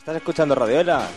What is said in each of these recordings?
¿Estás escuchando Radioela?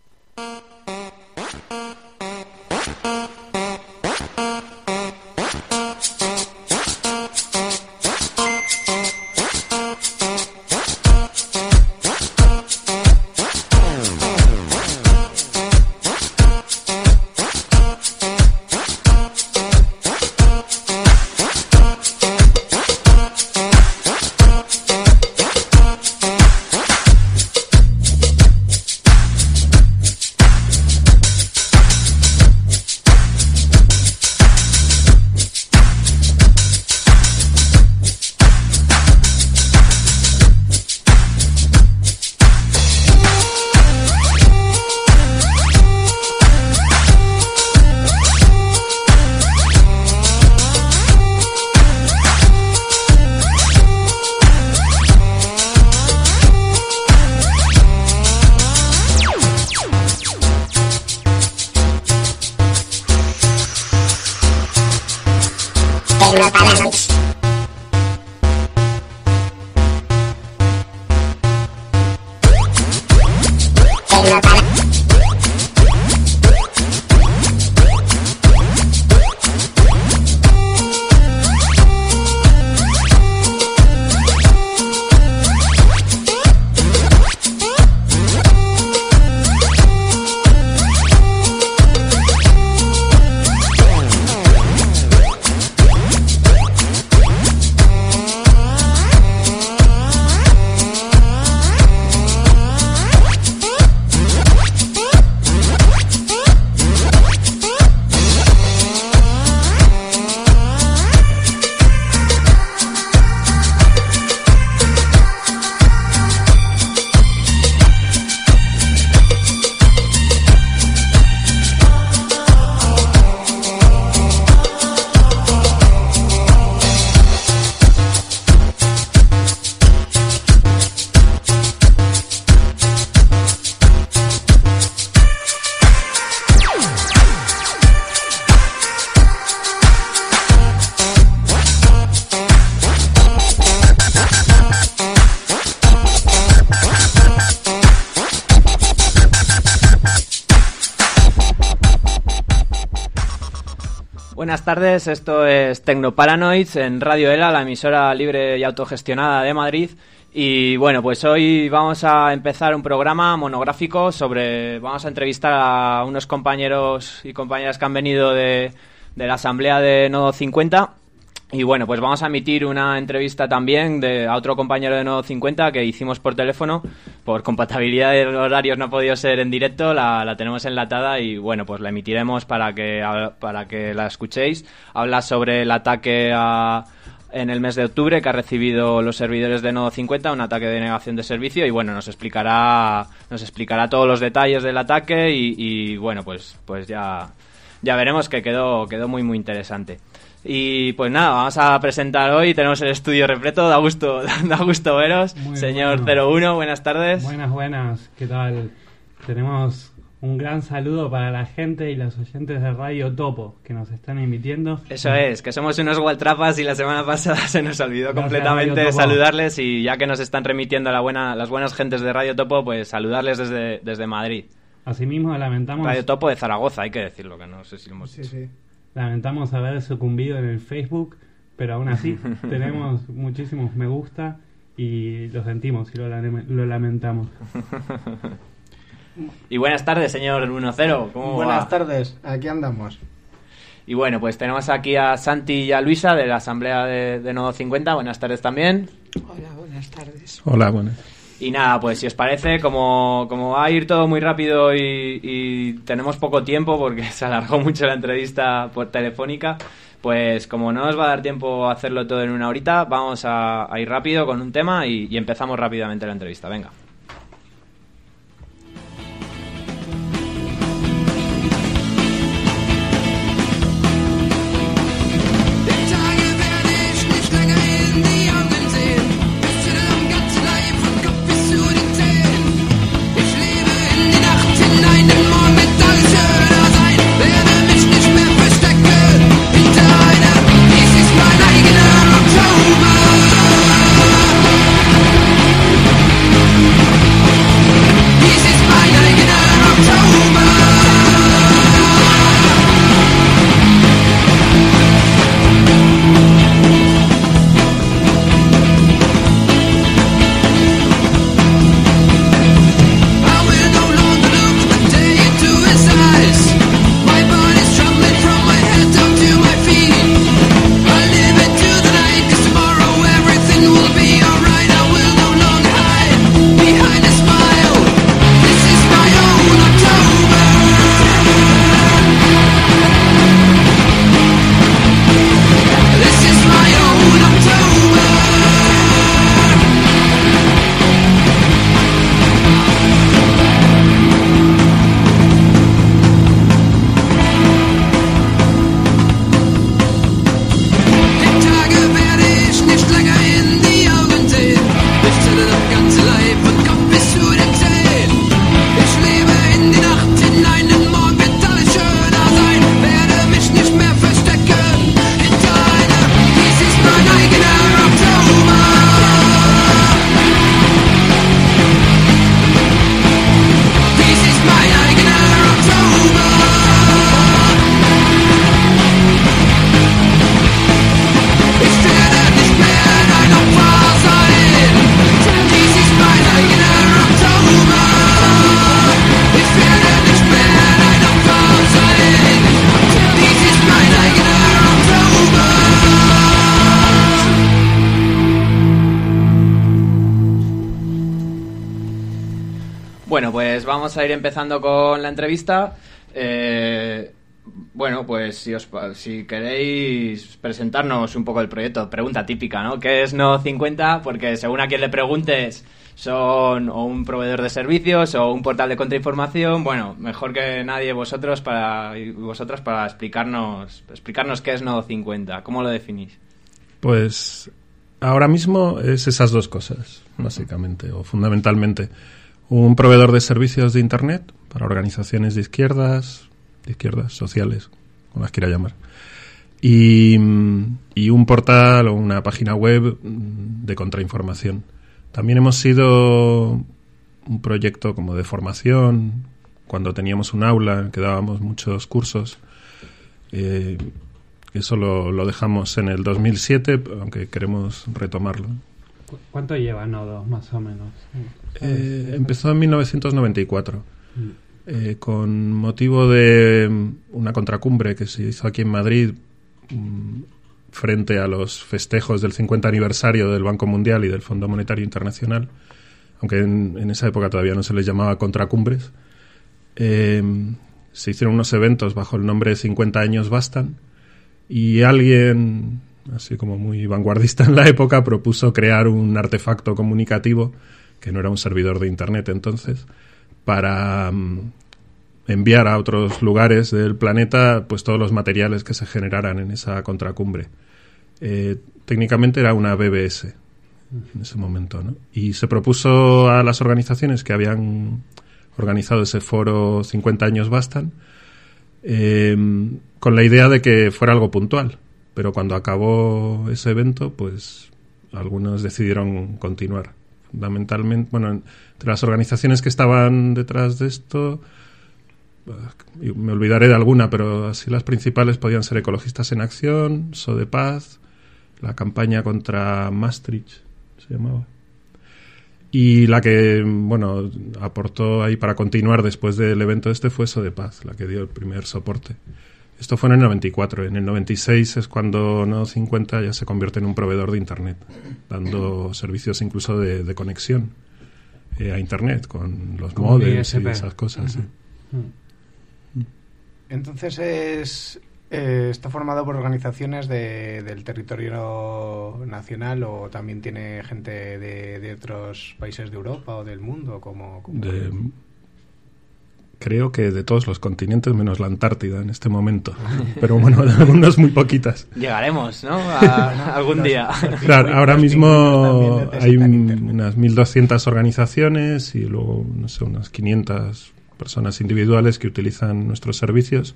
Buenas tardes, esto es Tecnoparanoids en Radioela, la emisora libre y autogestionada de Madrid. Y bueno, pues hoy vamos a empezar un programa monográfico vamos a entrevistar a unos compañeros y compañeras que han venido de la asamblea de Nodo 50. Y bueno, pues vamos a emitir una entrevista también a otro compañero de Nodo 50 que hicimos por teléfono. Por compatibilidad de horarios no ha podido ser en directo, la tenemos enlatada y bueno, pues la emitiremos para que la escuchéis. Habla sobre el ataque en el mes de octubre que ha recibido los servidores de Nodo 50, un ataque de negación de servicio, y bueno, nos explicará todos los detalles del ataque y bueno, pues ya veremos, que quedó muy muy interesante. Y pues nada, vamos a presentar hoy, tenemos el estudio repleto, da gusto veros. Muy señor bueno. 01, buenas tardes. Buenas, ¿qué tal? Tenemos un gran saludo para la gente y los oyentes de Radio Topo que nos están emitiendo. Eso es, que somos unos gualtrapas y la semana pasada se nos olvidó completamente saludarles, y ya que nos están remitiendo las buenas gentes de Radio Topo, pues saludarles desde Madrid. Asimismo lamentamos... Radio Topo de Zaragoza, hay que decirlo, que no sé si lo hemos dicho. Sí. Lamentamos haber sucumbido en el Facebook, pero aún así tenemos muchísimos me gusta y lo sentimos y lo lamentamos. Y buenas tardes, señor 10. Buenas tardes, aquí andamos. Y bueno, pues tenemos aquí a Santi y a Luisa de la asamblea de Nodo 50. Buenas tardes también. Hola, buenas tardes. Hola, buenas. Y nada, pues si os parece, como va a ir todo muy rápido y tenemos poco tiempo porque se alargó mucho la entrevista por telefónica, pues como no nos va a dar tiempo a hacerlo todo en una horita, vamos a ir rápido con un tema y empezamos rápidamente la entrevista. Venga. Bueno, pues vamos a ir empezando con la entrevista. Bueno, pues si queréis presentarnos un poco el proyecto, pregunta típica, ¿no? ¿Qué es Nodo 50? Porque según a quien le preguntes, son o un proveedor de servicios o un portal de contrainformación. Bueno, mejor que nadie vosotras para explicarnos qué es Nodo 50. ¿Cómo lo definís? Pues ahora mismo es esas dos cosas, básicamente, o fundamentalmente. Un proveedor de servicios de Internet para organizaciones de izquierdas sociales, como las quiera llamar, y un portal o una página web de contrainformación. También hemos sido un proyecto como de formación, cuando teníamos un aula en que dábamos muchos cursos. Eso lo dejamos en el 2007, aunque queremos retomarlo. ¿Cuánto lleva Nodo, más o menos? Empezó en 1994. Con motivo de una contracumbre que se hizo aquí en Madrid frente a los festejos del 50 aniversario del Banco Mundial y del Fondo Monetario Internacional, aunque en esa época todavía no se les llamaba contracumbres. Se hicieron unos eventos bajo el nombre de 50 años bastan, y alguien, así como muy vanguardista en la época, propuso crear un artefacto comunicativo, que no era un servidor de Internet entonces, para enviar a otros lugares del planeta pues todos los materiales que se generaran en esa contracumbre. Técnicamente era una BBS en ese momento, ¿no? Y se propuso a las organizaciones que habían organizado ese foro 50 años bastan, con la idea de que fuera algo puntual. Pero cuando acabó ese evento, pues algunos decidieron continuar. Fundamentalmente, bueno, entre las organizaciones que estaban detrás de esto, me olvidaré de alguna, pero así las principales podían ser Ecologistas en Acción, Sodepaz, la campaña contra Maastricht, se llamaba. Y la que, bueno, aportó ahí para continuar después del evento fue Sodepaz, la que dio el primer soporte. Esto fue en el 94. En el 96 es cuando Nodo 50 ya se convierte en un proveedor de Internet, dando servicios incluso de conexión a Internet, con los módems y esas cosas. Entonces está formado por organizaciones del territorio nacional, o también tiene gente de otros países de Europa o del mundo, Creo que de todos los continentes menos la Antártida en este momento. Pero bueno, algunas muy poquitas. Llegaremos, ¿no? Algún día. Claro, ahora mismo hay unas 1.200 organizaciones y luego, no sé, unas 500 personas individuales que utilizan nuestros servicios.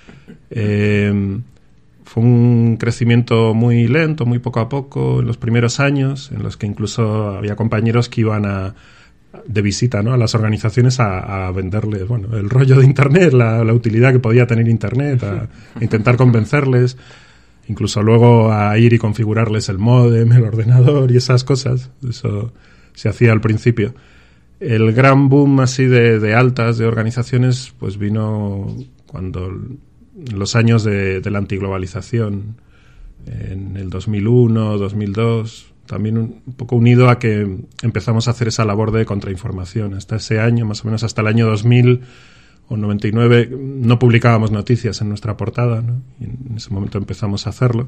Fue un crecimiento muy lento, muy poco a poco, en los primeros años, en los que incluso había compañeros que iban de visita, ¿no?, a las organizaciones a venderles, bueno, el rollo de Internet, la utilidad que podía tener Internet, a intentar convencerles, incluso luego a ir y configurarles el módem, el ordenador y esas cosas. Eso se hacía al principio. El gran boom así de altas de organizaciones pues vino cuando en los años de la antiglobalización, en el 2001, 2002, también un poco unido a que empezamos a hacer esa labor de contrainformación. Hasta ese año, más o menos hasta el año 2000 o 99, no publicábamos noticias en nuestra portada, ¿no? Y en ese momento empezamos a hacerlo.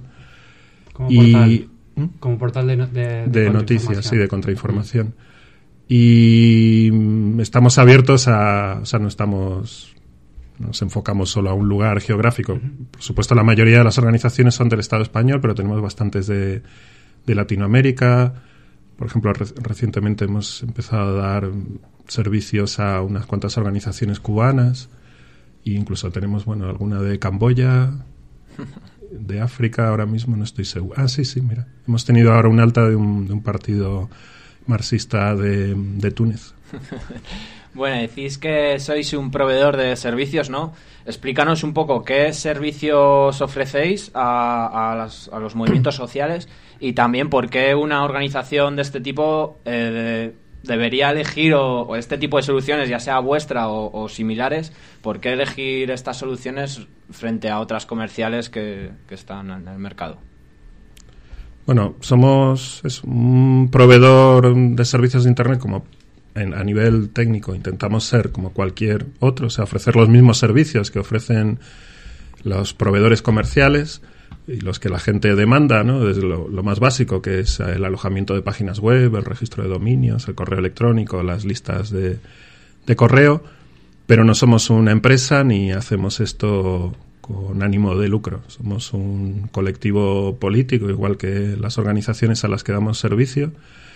Como portal de noticias, sí, de contrainformación. Y estamos abiertos o sea, no nos enfocamos solo a un lugar geográfico. Por supuesto, la mayoría de las organizaciones son del Estado español, pero tenemos bastantes de Latinoamérica. Por ejemplo, recientemente hemos empezado a dar servicios a unas cuantas organizaciones cubanas, e incluso tenemos, bueno, alguna de Camboya, de África, ahora mismo no estoy seguro. Ah, sí, mira. Hemos tenido ahora un alta de un partido marxista de Túnez. Bueno, decís que sois un proveedor de servicios, ¿no? Explícanos un poco qué servicios ofrecéis a los movimientos sociales, y también por qué una organización de este tipo debería elegir o este tipo de soluciones, ya sea vuestra o similares, por qué elegir estas soluciones frente a otras comerciales que están en el mercado. Bueno, somos un proveedor de servicios de Internet como a nivel técnico intentamos ser como cualquier otro, o sea, ofrecer los mismos servicios que ofrecen los proveedores comerciales y los que la gente demanda, ¿no? Desde lo más básico, que es el alojamiento de páginas web, el registro de dominios, el correo electrónico, las listas de correo, pero no somos una empresa ni hacemos esto con ánimo de lucro. Somos un colectivo político, igual que las organizaciones a las que damos servicio.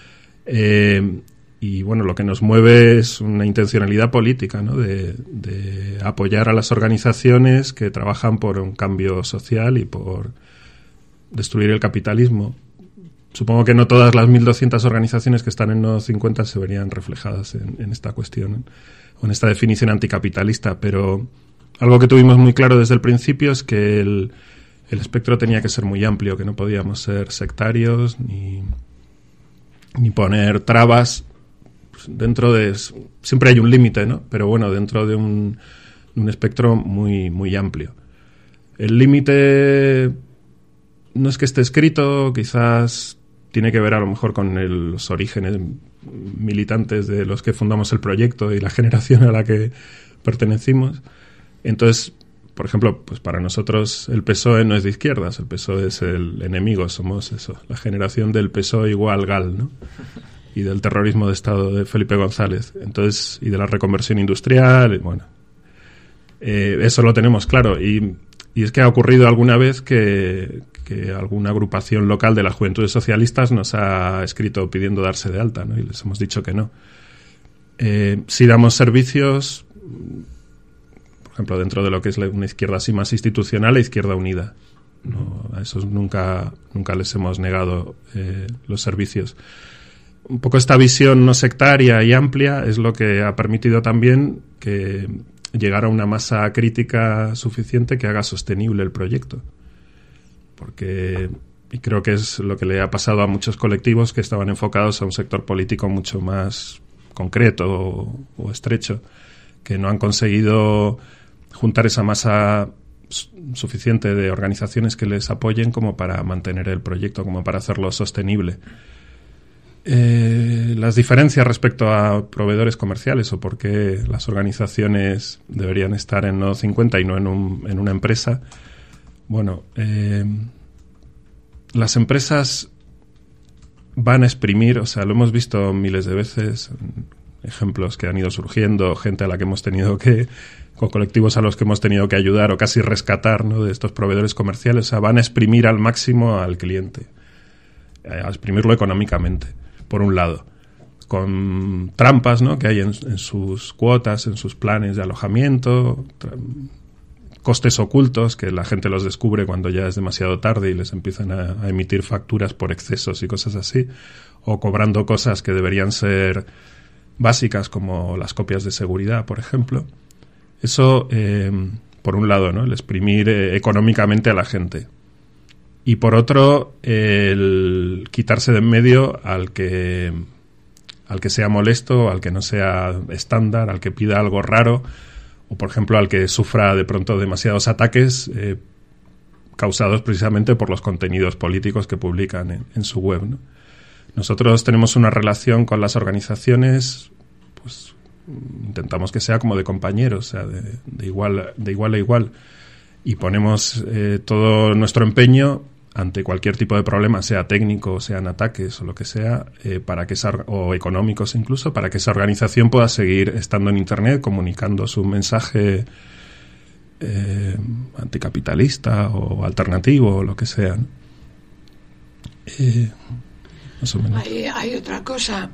Y bueno, lo que nos mueve es una intencionalidad política, ¿no? De apoyar a las organizaciones que trabajan por un cambio social y por destruir el capitalismo. Supongo que no todas las 1.200 organizaciones que están en Nodo 50 se verían reflejadas en esta cuestión, o en esta definición anticapitalista, pero algo que tuvimos muy claro desde el principio es que el espectro tenía que ser muy amplio, que no podíamos ser sectarios ni poner trabas dentro de... Siempre hay un límite, ¿no? Pero bueno, dentro de un espectro muy, muy amplio. El límite no es que esté escrito, quizás tiene que ver a lo mejor con los orígenes militantes de los que fundamos el proyecto y la generación a la que pertenecimos. Entonces, por ejemplo, pues para nosotros el PSOE no es de izquierdas, el PSOE es el enemigo, somos eso, la generación del PSOE igual GAL, ¿no? Y del terrorismo de Estado de Felipe González, entonces, y de la reconversión industrial, y bueno, eso lo tenemos claro. Y es que ha ocurrido alguna vez que alguna agrupación local de las Juventudes Socialistas nos ha escrito pidiendo darse de alta, ¿no? Y les hemos dicho que no. Si damos servicios, por ejemplo, dentro de lo que es una izquierda así más institucional, la Izquierda Unida, ¿no? A esos nunca les hemos negado los servicios. Un poco esta visión no sectaria y amplia es lo que ha permitido también que llegara a una masa crítica suficiente que haga sostenible el proyecto. Y creo que es lo que le ha pasado a muchos colectivos que estaban enfocados a un sector político mucho más concreto o estrecho, que no han conseguido juntar esa masa suficiente de organizaciones que les apoyen como para mantener el proyecto, como para hacerlo sostenible. Las diferencias respecto a proveedores comerciales o por qué las organizaciones deberían estar en Nodo 50 y no en una empresa. Bueno, las empresas van a exprimir, o sea, lo hemos visto miles de veces, ejemplos que han ido surgiendo, gente a la que hemos tenido con colectivos a los que hemos tenido que ayudar o casi rescatar, ¿no? De estos proveedores comerciales, o sea, van a exprimir al máximo al cliente, a exprimirlo económicamente, por un lado, con trampas, ¿no? Que hay en sus cuotas, en sus planes de alojamiento, costes ocultos que la gente los descubre cuando ya es demasiado tarde y les empiezan a emitir facturas por excesos y cosas así, o cobrando cosas que deberían ser básicas como las copias de seguridad, por ejemplo. Eso, por un lado, ¿no? El exprimir económicamente a la gente. Y por otro, el quitarse de en medio al que sea molesto, al que no sea estándar, al que pida algo raro, o por ejemplo al que sufra de pronto demasiados ataques causados precisamente por los contenidos políticos que publican en su web, ¿no? Nosotros tenemos una relación con las organizaciones, pues intentamos que sea como de compañeros, o sea, de igual a igual, y ponemos todo nuestro empeño ante cualquier tipo de problema, sea técnico, sean ataques o lo que sea, o económicos incluso, para que esa organización pueda seguir estando en Internet, comunicando su mensaje anticapitalista o alternativo o lo que sea, ¿no? Más o menos. Hay otra cosa,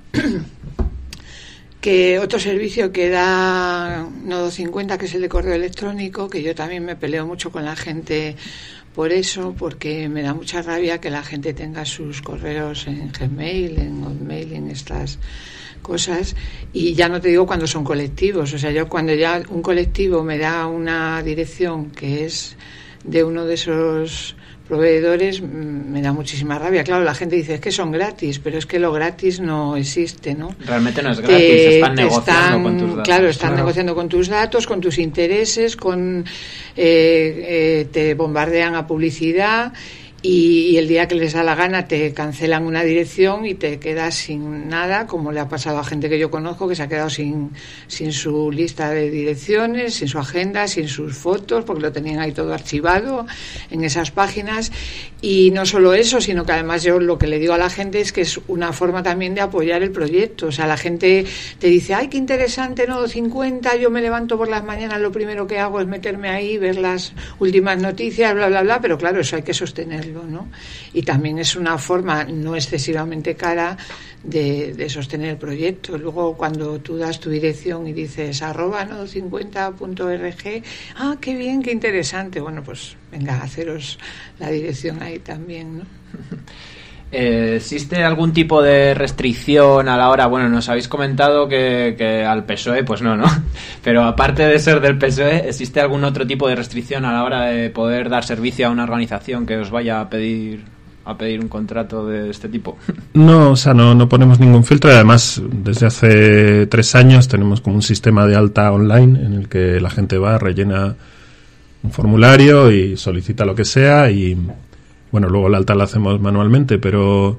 que otro servicio que da Nodo 50, que es el de correo electrónico, que yo también me peleo mucho con la gente por eso, porque me da mucha rabia que la gente tenga sus correos en Gmail, en Hotmail, en estas cosas, y ya no te digo cuando son colectivos, o sea, yo cuando ya un colectivo me da una dirección que es de uno de esos proveedores, me da muchísima rabia. Claro, la gente dice, es que son gratis, pero es que lo gratis no existe, ¿no? Realmente no es gratis, están negociando con tus datos. Claro, están negociando con tus datos, con tus intereses, te bombardean a publicidad y el día que les da la gana te cancelan una dirección y te quedas sin nada, como le ha pasado a gente que yo conozco que se ha quedado sin su lista de direcciones, sin su agenda, sin sus fotos, porque lo tenían ahí todo archivado en esas páginas. Y no solo eso, sino que además yo lo que le digo a la gente es que es una forma también de apoyar el proyecto. O sea, la gente te dice, ay, qué interesante, Nodo 50, yo me levanto por las mañanas, lo primero que hago es meterme ahí, ver las últimas noticias, bla, bla, bla, pero claro, eso hay que sostenerlo, ¿no? Y también es una forma no excesivamente cara de sostener el proyecto. Luego, cuando tú das tu dirección y dices @nodo50.org, ah, qué bien, qué interesante, bueno, pues venga, haceros la dirección ahí también, ¿no? ¿Existe algún tipo de restricción a la hora? Bueno, nos habéis comentado que al PSOE, pues no, pero aparte de ser del PSOE, ¿existe algún otro tipo de restricción a la hora de poder dar servicio a una organización que os vaya a pedir un contrato de este tipo? No, o sea, no ponemos ningún filtro. Además, desde hace 3 años tenemos como un sistema de alta online en el que la gente va, rellena un formulario y solicita lo que sea y... Bueno, luego la alta la hacemos manualmente, pero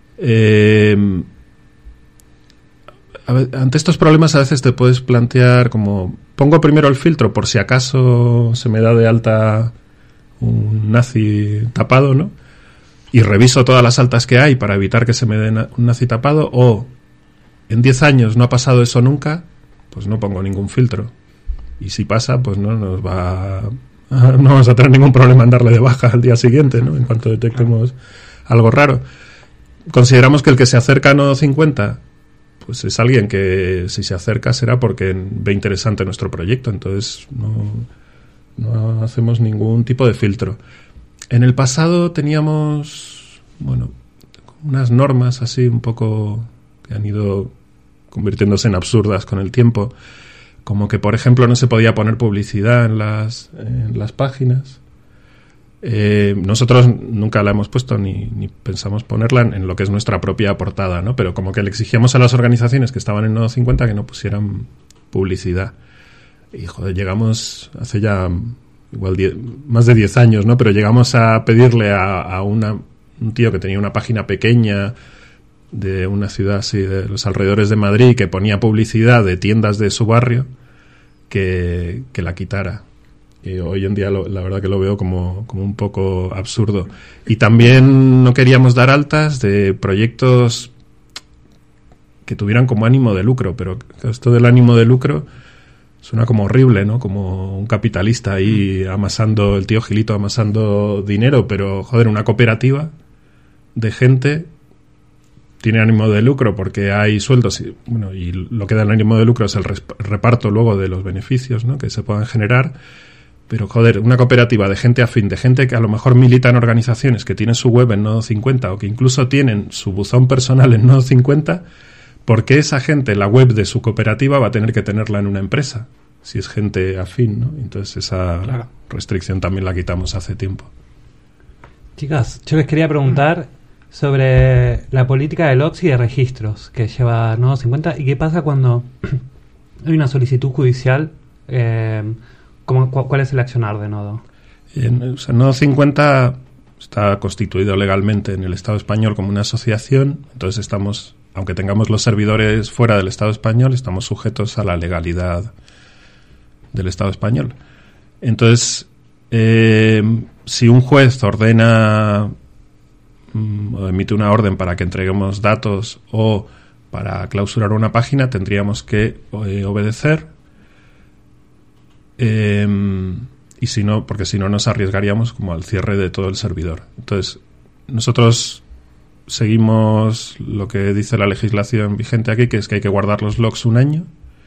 ante estos problemas a veces te puedes plantear como, pongo primero el filtro por si acaso se me da de alta un nazi tapado, ¿no? Y reviso todas las altas que hay para evitar que se me den un nazi tapado, o en 10 años no ha pasado eso nunca, pues no pongo ningún filtro. Y si pasa, pues no vamos a tener ningún problema en darle de baja al día siguiente, ¿no? En cuanto detectemos algo raro. Consideramos que el que se acerca a Nodo 50, pues es alguien que si se acerca será porque ve interesante nuestro proyecto, entonces no hacemos ningún tipo de filtro. En el pasado teníamos, bueno, unas normas así un poco que han ido convirtiéndose en absurdas con el tiempo. Como que, por ejemplo, no se podía poner publicidad en las páginas. Nosotros nunca la hemos puesto ni pensamos ponerla en lo que es nuestra propia portada, ¿no? Pero como que le exigíamos a las organizaciones que estaban en Nodo 50 que no pusieran publicidad. Y, joder, llegamos hace ya igual más de 10 años, ¿no? Pero llegamos a pedirle a un tío que tenía una página pequeña de una ciudad así de los alrededores de Madrid que ponía publicidad de tiendas de su barrio que la quitara. Y hoy en día la verdad que lo veo como un poco absurdo. Y también no queríamos dar altas de proyectos que tuvieran como ánimo de lucro, pero esto del ánimo de lucro suena como horrible, ¿no? Como un capitalista ahí amasando, el tío Gilito amasando dinero, pero joder, una cooperativa de gente tiene ánimo de lucro porque hay sueldos y lo que da el ánimo de lucro es el reparto luego de los beneficios, ¿no? Que se puedan generar. Pero joder, una cooperativa de gente afín, de gente que a lo mejor milita en organizaciones que tienen su web en Nodo 50 o que incluso tienen su buzón personal en Nodo 50, ¿por qué esa gente, la web de su cooperativa, va a tener que tenerla en una empresa? Si es gente afín, ¿no? Entonces esa restricción también la quitamos hace tiempo. Chicas, yo les quería preguntar sobre la política de logs y de registros que lleva Nodo 50 y qué pasa cuando hay una solicitud judicial. ¿Cuál es el accionar de Nodo? Nodo 50 está constituido legalmente en el Estado español como una asociación, entonces estamos, aunque tengamos los servidores fuera del Estado español, estamos sujetos a la legalidad del Estado español. Entonces, si un juez ordena o emite una orden para que entreguemos datos o para clausurar una página, tendríamos que obedecer. Y si no, porque si no nos arriesgaríamos como al cierre de todo el servidor. Entonces, nosotros seguimos lo que dice la legislación vigente aquí, que es que hay que guardar los logs 1 año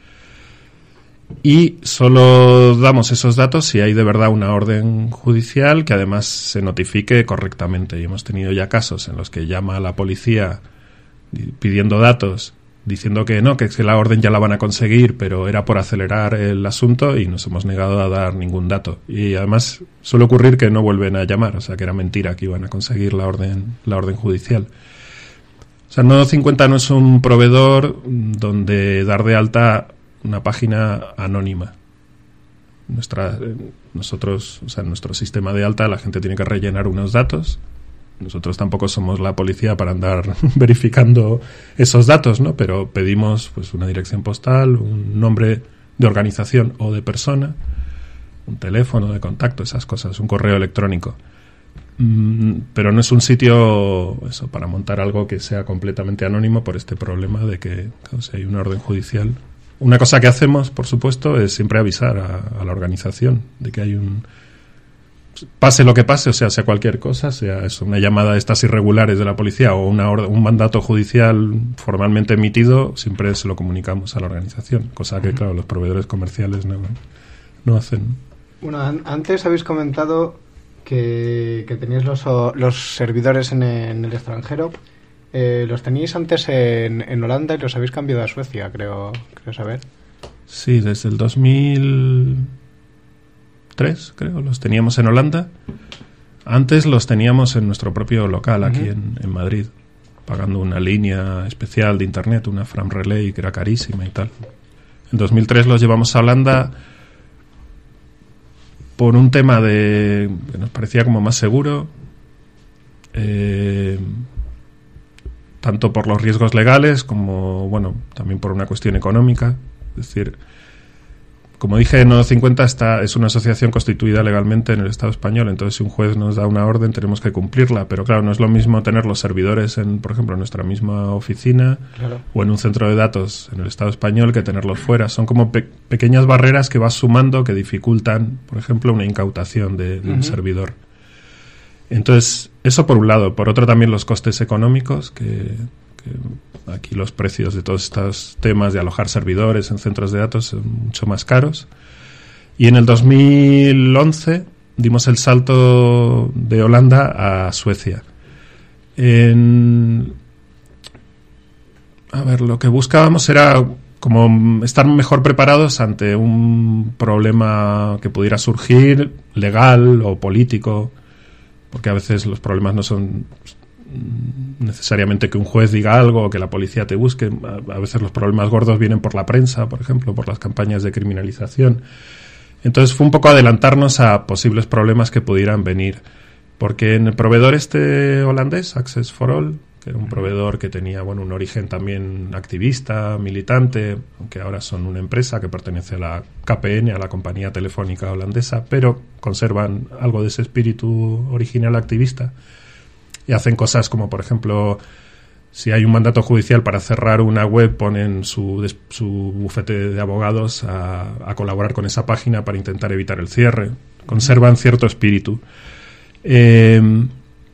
y solo damos esos datos si hay de verdad una orden judicial que además se notifique correctamente. Y hemos tenido ya casos en los que llama a la policía pidiendo datos, diciendo que no, que la orden ya la van a conseguir, pero era por acelerar el asunto y nos hemos negado a dar ningún dato. Y además suele ocurrir que no vuelven a llamar, o sea que era mentira que iban a conseguir la orden judicial. O sea, Nodo 50 no es un proveedor donde dar de alta una página anónima. Nosotros, o sea, en nuestro sistema de alta la gente tiene que rellenar unos datos nosotros tampoco somos la policía para andar verificando esos datos, ¿no? Pero pedimos pues una dirección postal, un nombre de organización o de persona, un teléfono de contacto, esas cosas, un correo electrónico. Pero no es un sitio eso para montar algo que sea completamente anónimo por este problema de que, claro, si hay una orden judicial. Una cosa que hacemos, por supuesto, es siempre avisar a la organización de que hay un... Pase lo que pase, o sea cualquier cosa, sea eso, una llamada de estas irregulares de la policía o un mandato judicial formalmente emitido, siempre se lo comunicamos a la organización, cosa que, claro, los proveedores comerciales no hacen. Bueno, antes habéis comentado que teníais los servidores en el extranjero. Los teníais antes en Holanda y los habéis cambiado a Suecia, creo saber. Sí, desde el 2003, creo, los teníamos en Holanda. Antes los teníamos en nuestro propio local, aquí en Madrid, pagando una línea especial de internet, una Fram Relay, que era carísima y tal. En 2003 los llevamos a Holanda por un tema que nos parecía como más seguro, tanto por los riesgos legales como, bueno, también por una cuestión económica. Es decir, como dije, Nodo 50 es una asociación constituida legalmente en el Estado español, entonces si un juez nos da una orden tenemos que cumplirla, pero claro, no es lo mismo tener los servidores por ejemplo, en nuestra misma oficina, claro, o en un centro de datos en el Estado español que tenerlos fuera. Son como pequeñas barreras que vas sumando que dificultan, por ejemplo, una incautación de un servidor. Entonces, eso por un lado. Por otro, también los costes económicos, que aquí los precios de todos estos temas de alojar servidores en centros de datos son mucho más caros. Y en el 2011 dimos el salto de Holanda a Suecia. Lo que buscábamos era como estar mejor preparados ante un problema que pudiera surgir, legal o político, porque a veces los problemas no son necesariamente que un juez diga algo o que la policía te busque. A veces los problemas gordos vienen por la prensa, por ejemplo, por las campañas de criminalización. Entonces fue un poco adelantarnos a posibles problemas que pudieran venir, porque en el proveedor holandés, Access for All, que era un proveedor que tenía un origen también activista, militante, aunque ahora son una empresa que pertenece a la KPN, a la compañía telefónica holandesa, pero conservan algo de ese espíritu original activista. Y hacen cosas como, por ejemplo, si hay un mandato judicial para cerrar una web, ponen su bufete de abogados a colaborar con esa página para intentar evitar el cierre. Conservan cierto espíritu. Pero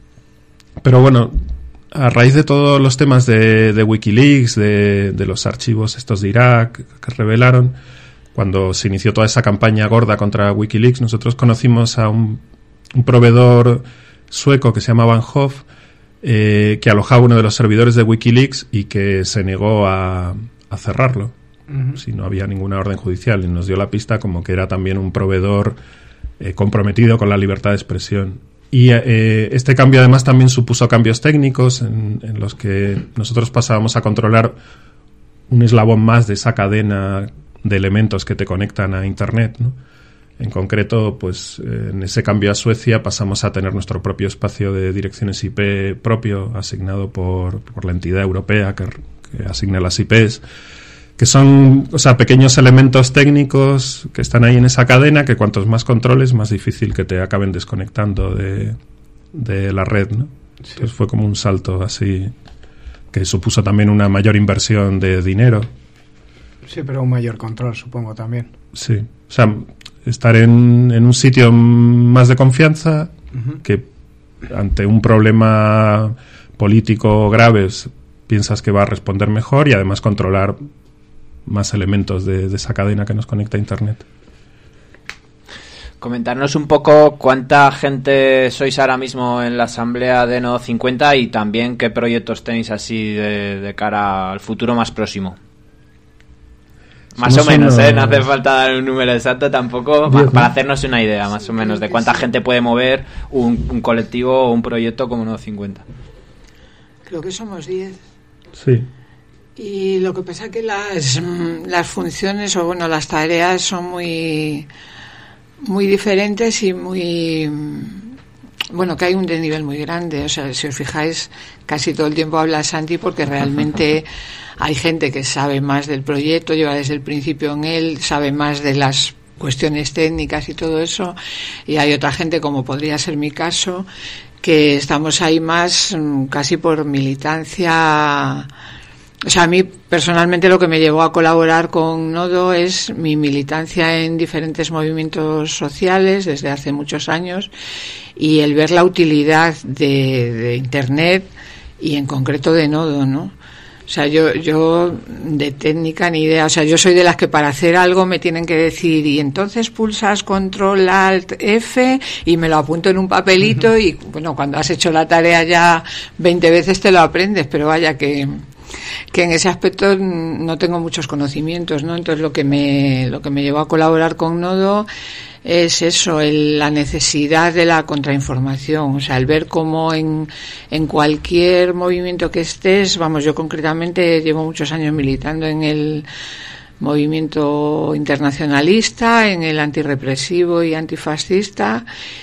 bueno, a raíz de todos los temas de Wikileaks, de los archivos estos de Irak que revelaron, cuando se inició toda esa campaña gorda contra Wikileaks, nosotros conocimos a un proveedor sueco que se llama Van Hoff, que alojaba uno de los servidores de Wikileaks y que se negó a cerrarlo si no había ninguna orden judicial, y nos dio la pista como que era también un proveedor comprometido con la libertad de expresión. Y este cambio además también supuso cambios técnicos en los que nosotros pasábamos a controlar un eslabón más de esa cadena de elementos que te conectan a Internet, ¿no? En concreto, pues en ese cambio a Suecia pasamos a tener nuestro propio espacio de direcciones IP propio, asignado por la entidad europea que asigna las IPs, que son, pequeños elementos técnicos que están ahí en esa cadena, que cuantos más controles, más difícil que te acaben desconectando de la red, ¿no? Sí. Entonces fue como un salto así, que supuso también una mayor inversión de dinero. Sí, pero un mayor control, supongo, también. Sí, estar en un sitio más de confianza, que ante un problema político grave piensas que va a responder mejor, y además controlar más elementos de esa cadena que nos conecta a Internet. Comentarnos un poco cuánta gente sois ahora mismo en la asamblea de Nodo 50 y también qué proyectos tenéis así de cara al futuro más próximo. Más o menos, no hace falta dar un número exacto tampoco, para hacernos una idea más o menos de cuánta gente puede mover un colectivo o un proyecto como Nodo 50. Creo que somos 10. Sí. Y lo que pasa es que las funciones o las tareas son muy muy diferentes y muy bueno, que hay un desnivel muy grande. O sea, si os fijáis, casi todo el tiempo habla Santi porque realmente hay gente que sabe más del proyecto, lleva desde el principio en él, sabe más de las cuestiones técnicas y todo eso, y hay otra gente, como podría ser mi caso, que estamos ahí más casi por militancia. O sea, a mí personalmente lo que me llevó a colaborar con Nodo es mi militancia en diferentes movimientos sociales desde hace muchos años, y el ver la utilidad de Internet y en concreto de Nodo, ¿no? O sea, yo de técnica ni idea. O sea, yo soy de las que para hacer algo me tienen que decir, y entonces pulsas Control Alt F y me lo apunto en un papelito y, bueno, cuando has hecho la tarea ya 20 veces te lo aprendes, pero vaya que en ese aspecto no tengo muchos conocimientos, ¿no? Entonces lo que me llevó a colaborar con Nodo es eso, la necesidad de la contrainformación, o sea, el ver cómo en cualquier movimiento que estés, vamos, yo concretamente llevo muchos años militando en el movimiento internacionalista, en el antirrepresivo y antifascista,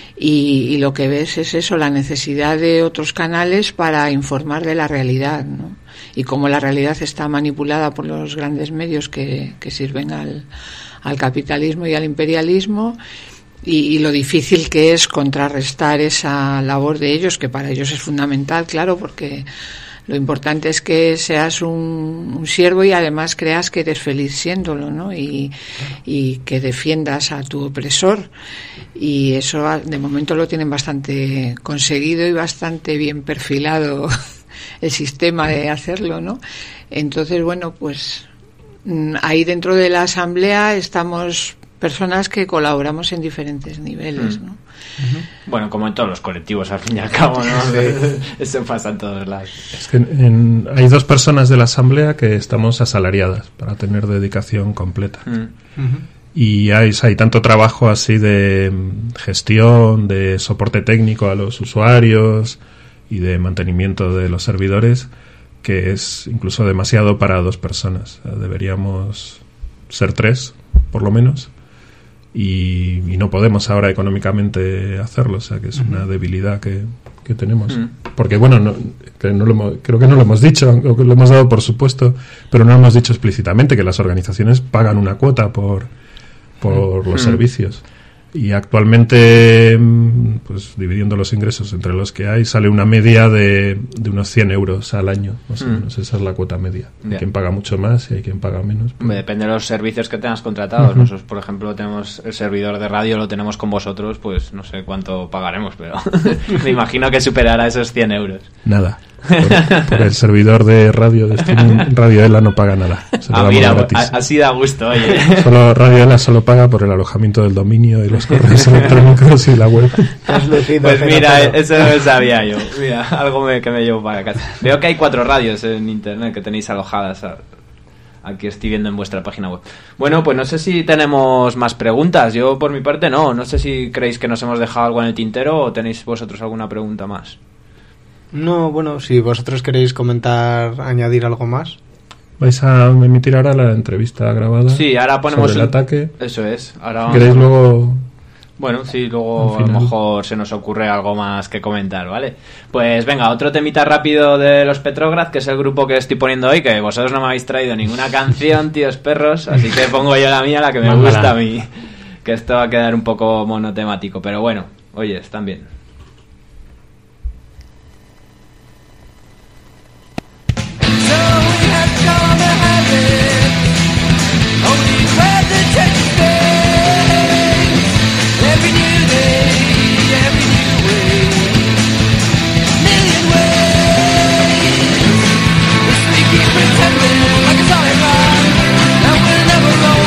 y lo que ves es eso, la necesidad de otros canales para informar de la realidad, ¿no? Y cómo la realidad está manipulada por los grandes medios que sirven al capitalismo y al imperialismo, y lo difícil que es contrarrestar esa labor de ellos, que para ellos es fundamental, claro, porque lo importante es que seas un siervo y además creas que eres feliz siéndolo, ¿no? Y que defiendas a tu opresor, y eso de momento lo tienen bastante conseguido y bastante bien perfilado el sistema de hacerlo, ¿no? Entonces, bueno, pues ahí dentro de la asamblea estamos personas que colaboramos en diferentes niveles, ¿no? Bueno, como en todos los colectivos, al fin y al cabo, ¿no? Sí. Eso pasa en todos lados. Es que hay 2 personas de la asamblea que estamos asalariadas para tener dedicación completa. Y hay tanto trabajo así de gestión, de soporte técnico a los usuarios y de mantenimiento de los servidores, que es incluso demasiado para 2 personas. Deberíamos ser 3, por lo menos, y no podemos ahora económicamente hacerlo, o sea que es una debilidad que tenemos. Porque, bueno, creo que no lo hemos dicho, aunque lo hemos dado por supuesto, pero no lo hemos dicho explícitamente, que las organizaciones pagan una cuota por los servicios. Y actualmente, pues dividiendo los ingresos entre los que hay, sale una media de unos 100 euros al año, más o menos. Esa es la cuota media. Hay quien paga mucho más y hay quien paga menos. Depende de los servicios que tengas contratados. Nosotros, por ejemplo, tenemos el servidor de radio, lo tenemos con vosotros, pues no sé cuánto pagaremos, pero me imagino que superará esos 100 euros. Nada. Por el servidor de radio de streaming, Radio ELA no paga nada. Mira, así da gusto, oye. Radio ELA solo paga por el alojamiento del dominio y los correos electrónicos y la web. Pues mira, eso no lo sabía yo. Mira, algo que me llevo para casa. Veo que hay 4 radios en internet que tenéis alojadas. Aquí estoy viendo en vuestra página web. Bueno, pues no sé si tenemos más preguntas. Yo por mi parte no sé si creéis que nos hemos dejado algo en el tintero o tenéis vosotros alguna pregunta más. No, bueno, si vosotros queréis comentar, añadir algo más. ¿Vais a emitir ahora la entrevista grabada? Sí, ahora ponemos sobre el ataque. Eso es. Ahora ¿Queréis luego? Bueno, sí, luego a lo mejor se nos ocurre algo más que comentar, ¿vale? Pues venga, otro temita rápido de los Petrograd, que es el grupo que estoy poniendo hoy, que vosotros no me habéis traído ninguna canción, tíos perros, así que pongo yo la mía, la que me gusta a mí. Que esto va a quedar un poco monotemático, pero bueno, oye, están bien.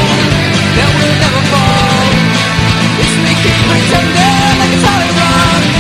Pretending like it's all wrong.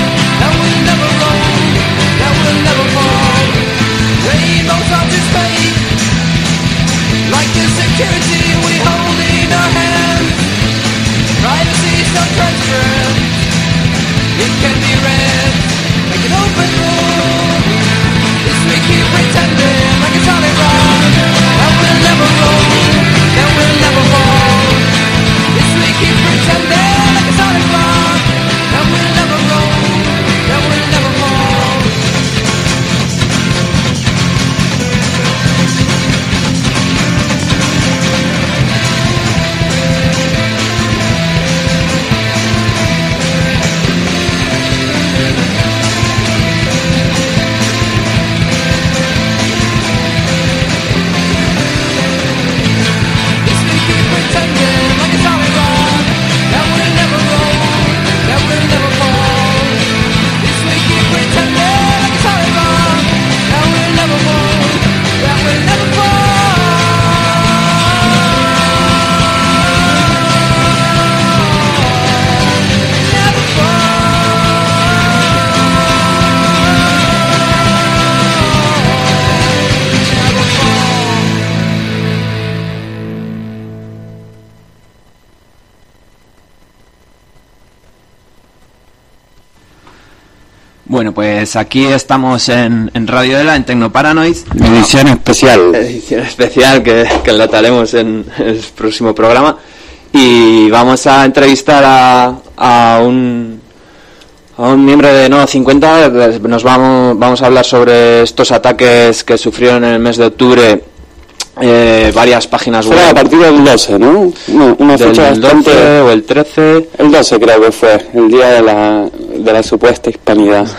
Bueno, pues aquí estamos en Radio ELA, en Tecnoparanoids. Edición especial. Edición especial que enlataremos en el próximo programa. Y vamos a entrevistar a un miembro de Nodo 50. Vamos a hablar sobre estos ataques que sufrieron en el mes de octubre varias páginas web. Fue a partir del 12, ¿no? Una fecha del bastante... 12 o el 13. El 12 creo que fue, el día de la supuesta hispanidad.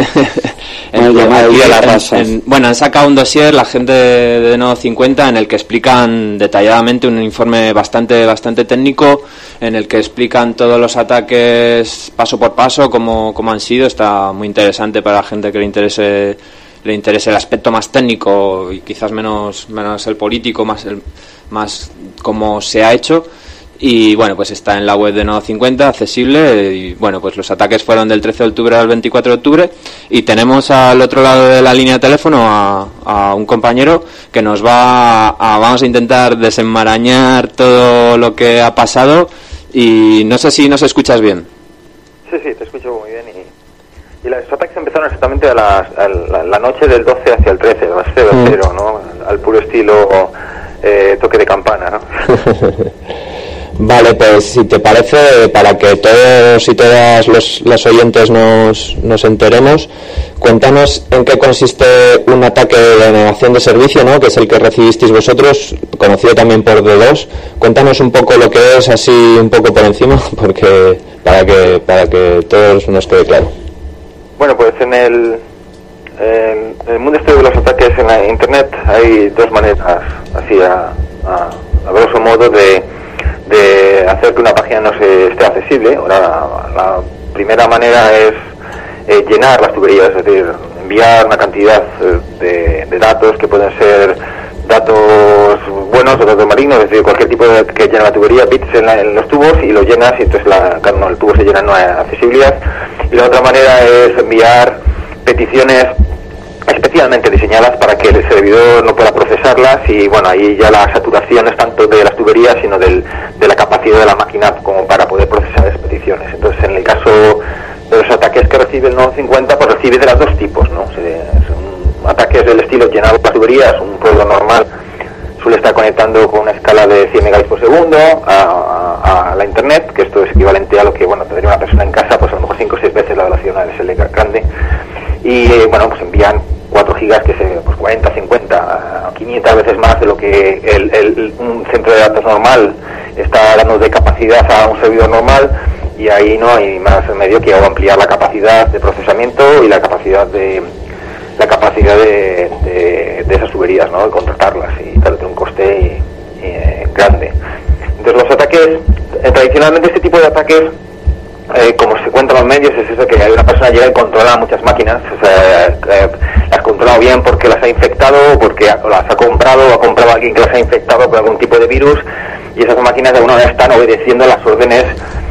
El día de las razas. Bueno, han sacado un dossier la gente de Nodo 50 en el que explican detalladamente un informe bastante técnico, en el que explican todos los ataques paso por paso, cómo han sido. Está muy interesante para la gente que le interese el aspecto más técnico y quizás menos el político, más cómo se ha hecho. Y bueno, pues está en la web de Nodo 50, accesible. Y bueno, pues los ataques fueron del 13 de octubre al 24 de octubre. Y tenemos al otro lado de la línea de teléfono a un compañero que nos vamos a intentar desenmarañar todo lo que ha pasado. Y no sé si nos escuchas bien. Sí, te escucho muy bien. Y los ataques empezaron exactamente a la noche del 12 hacia el 13, a las 0, ¿no? Al puro estilo toque de campana, ¿no? Vale, pues si te parece, para que todos y todas los oyentes nos enteremos, cuéntanos en qué consiste un ataque de denegación de servicio, ¿no? Que es el que recibisteis vosotros, conocido también por D2. Cuéntanos un poco lo que es, así un poco por encima, porque para que todos nos quede claro. Bueno, pues en el mundo de los ataques en la Internet hay dos maneras, así a grosso modo, de hacer que una página no esté accesible. Ahora, la primera manera es llenar las tuberías, es decir, enviar una cantidad de datos que pueden ser datos buenos o datos malignos, es decir, cualquier tipo de que llena la tubería, bits en los tubos, y lo llenas y entonces el tubo se llena, no hay accesibilidad. Y la otra manera es enviar peticiones especialmente diseñadas para que el servidor no pueda procesarlas, y bueno, ahí ya la saturación es tanto de las tuberías sino de la capacidad de la máquina como para poder procesar esas peticiones. Entonces, en el caso de los ataques que recibe el Nodo 50, pues recibe de los dos tipos, ¿no? Son ataques del estilo llenar las tuberías. Un pueblo normal suele estar conectando con una escala de 100 megabits por segundo a la Internet, que esto es equivalente a lo que, bueno, tendría una persona en casa, pues a lo mejor 5 o 6 veces la velocidad ADSL grande. Y bueno, pues envían 4 gigas, que es pues 40, 50, 500 veces más de lo que un centro de datos normal está dando de capacidad a un servidor normal, y ahí no hay más remedio que ampliar la capacidad de procesamiento y la capacidad de esas tuberías, ¿no? De contratarlas, y claro, tiene un coste grande. Entonces, los ataques, tradicionalmente este tipo de ataques, como se cuenta en los medios, es eso, que una persona llega y controla muchas máquinas, o sea, las controla bien porque las ha infectado, o porque las ha comprado, o ha comprado a alguien que las ha infectado con algún tipo de virus, y esas máquinas de alguna manera están obedeciendo las órdenes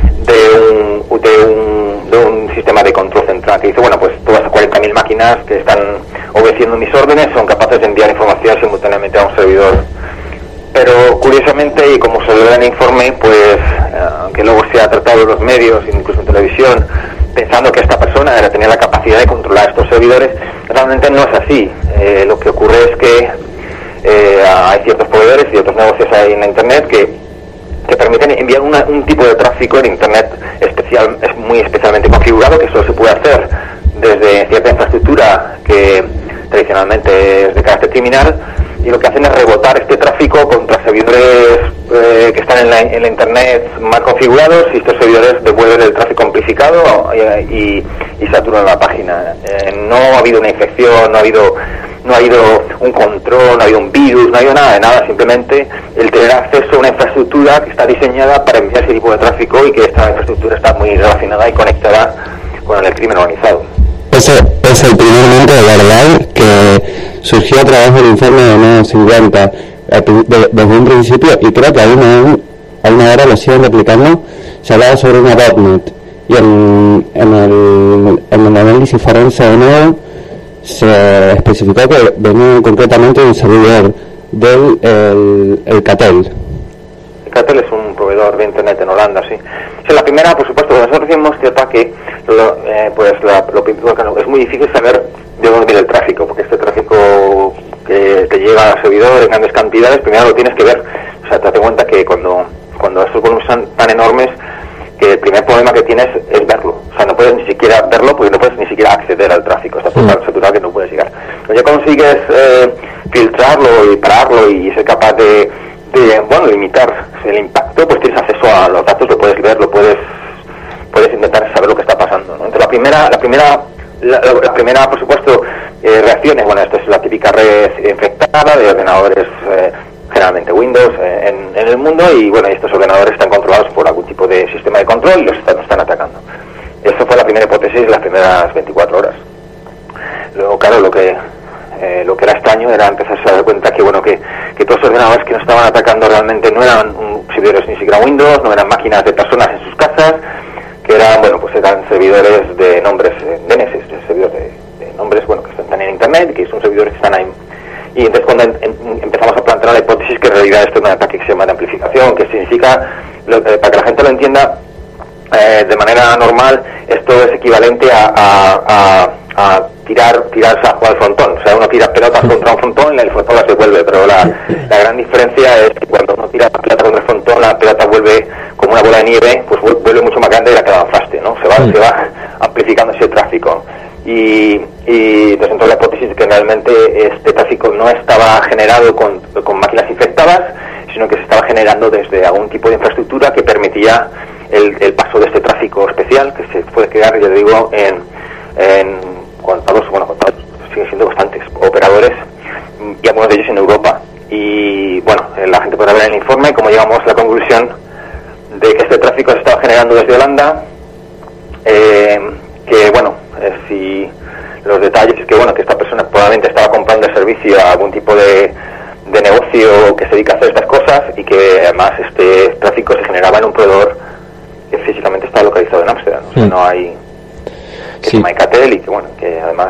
de un sistema de control central, que dice, bueno, pues todas las 40.000 máquinas que están obedeciendo mis órdenes son capaces de enviar información simultáneamente a un servidor. Pero curiosamente, y como se ve en el informe, pues aunque luego se ha tratado en los medios, incluso en televisión, pensando que esta persona tenía la capacidad de controlar estos servidores, realmente no es así. Lo que ocurre es que hay ciertos proveedores y otros negocios ahí en la Internet que permiten enviar un tipo de tráfico en Internet es muy especialmente configurado, que solo se puede hacer desde cierta infraestructura que tradicionalmente es de carácter criminal, y lo que hacen es rebotar este tráfico contra servidores que están en la Internet mal configurados, y estos servidores devuelven el tráfico amplificado y saturan la página. No ha habido una infección, no ha habido un control, no ha habido un virus, no ha habido nada de nada, simplemente el tener acceso a una infraestructura que está diseñada para enviar ese tipo de tráfico, y que esta infraestructura está muy relacionada y conectada con el crimen organizado. Ese es el primer momento de verdad que surgió a través del informe de Nodo 50 desde un principio, y creo que aún ahora lo siguen replicando. Se hablaba sobre una botnet, y en el análisis forense de Nodo se especificó que venía concretamente de un servidor del el Catel. El Catel es un proveedor servidor de internet en Holanda, sí. La primera, por supuesto, cuando nosotros recibimos este ataque, es muy difícil saber de dónde viene el tráfico, porque este tráfico que te llega al servidor en grandes cantidades, primero lo tienes que ver. O sea, te das cuenta que cuando estos volúmenes son tan enormes, que el primer problema que tienes es verlo. O sea, no puedes ni siquiera verlo porque no puedes ni siquiera acceder al tráfico. Está tan saturado que no puedes llegar. Pero ya consigues filtrarlo y pararlo y ser capaz de limitar el impacto, pues tienes acceso a los datos, lo puedes ver, puedes intentar saber lo que está pasando, ¿no? Entonces la primera, por supuesto, reacción es, bueno, esto es la típica red infectada de ordenadores, generalmente Windows, en el mundo, y bueno, estos ordenadores están controlados por algún tipo de sistema de control y nos están atacando. Eso fue la primera hipótesis de las primeras 24 horas. Luego, claro, lo que era extraño era empezar a dar cuenta que todos los ordenadores que nos estaban atacando realmente no eran servidores ni siquiera Windows, no eran máquinas de personas en sus casas, que eran servidores de nombres DNS, servidores de nombres, que están en internet, que son servidores que están ahí. Y entonces cuando empezamos a plantear la hipótesis que en realidad esto es un ataque que se llama de amplificación, que significa, para que la gente lo entienda, de manera normal, esto es equivalente a tirarse a jugar al frontón. O sea, uno tira pelotas contra un frontón y el frontón las devuelve, pero la gran diferencia es que cuando uno tira la pelota contra el frontón, la pelota vuelve como una bola de nieve, pues vuelve mucho más grande de la que avanzaste, ¿no? Se va amplificando ese tráfico. Y entonces la hipótesis es que realmente este tráfico no estaba generado con máquinas infectadas, sino que se estaba generando desde algún tipo de infraestructura que permitía el paso de este tráfico especial, que se puede crear, ya digo, contados, siguen siendo bastantes operadores, y algunos de ellos en Europa. Y bueno, la gente podrá ver en el informe cómo llegamos a la conclusión de que este tráfico se estaba generando desde Holanda, si los detalles es que esta persona probablemente estaba comprando el servicio a algún tipo de negocio que se dedica a hacer estas cosas, y que además este tráfico se generaba en un proveedor que físicamente está localizado en Ámsterdam. O sea, no hay que se llama Icatel, y que además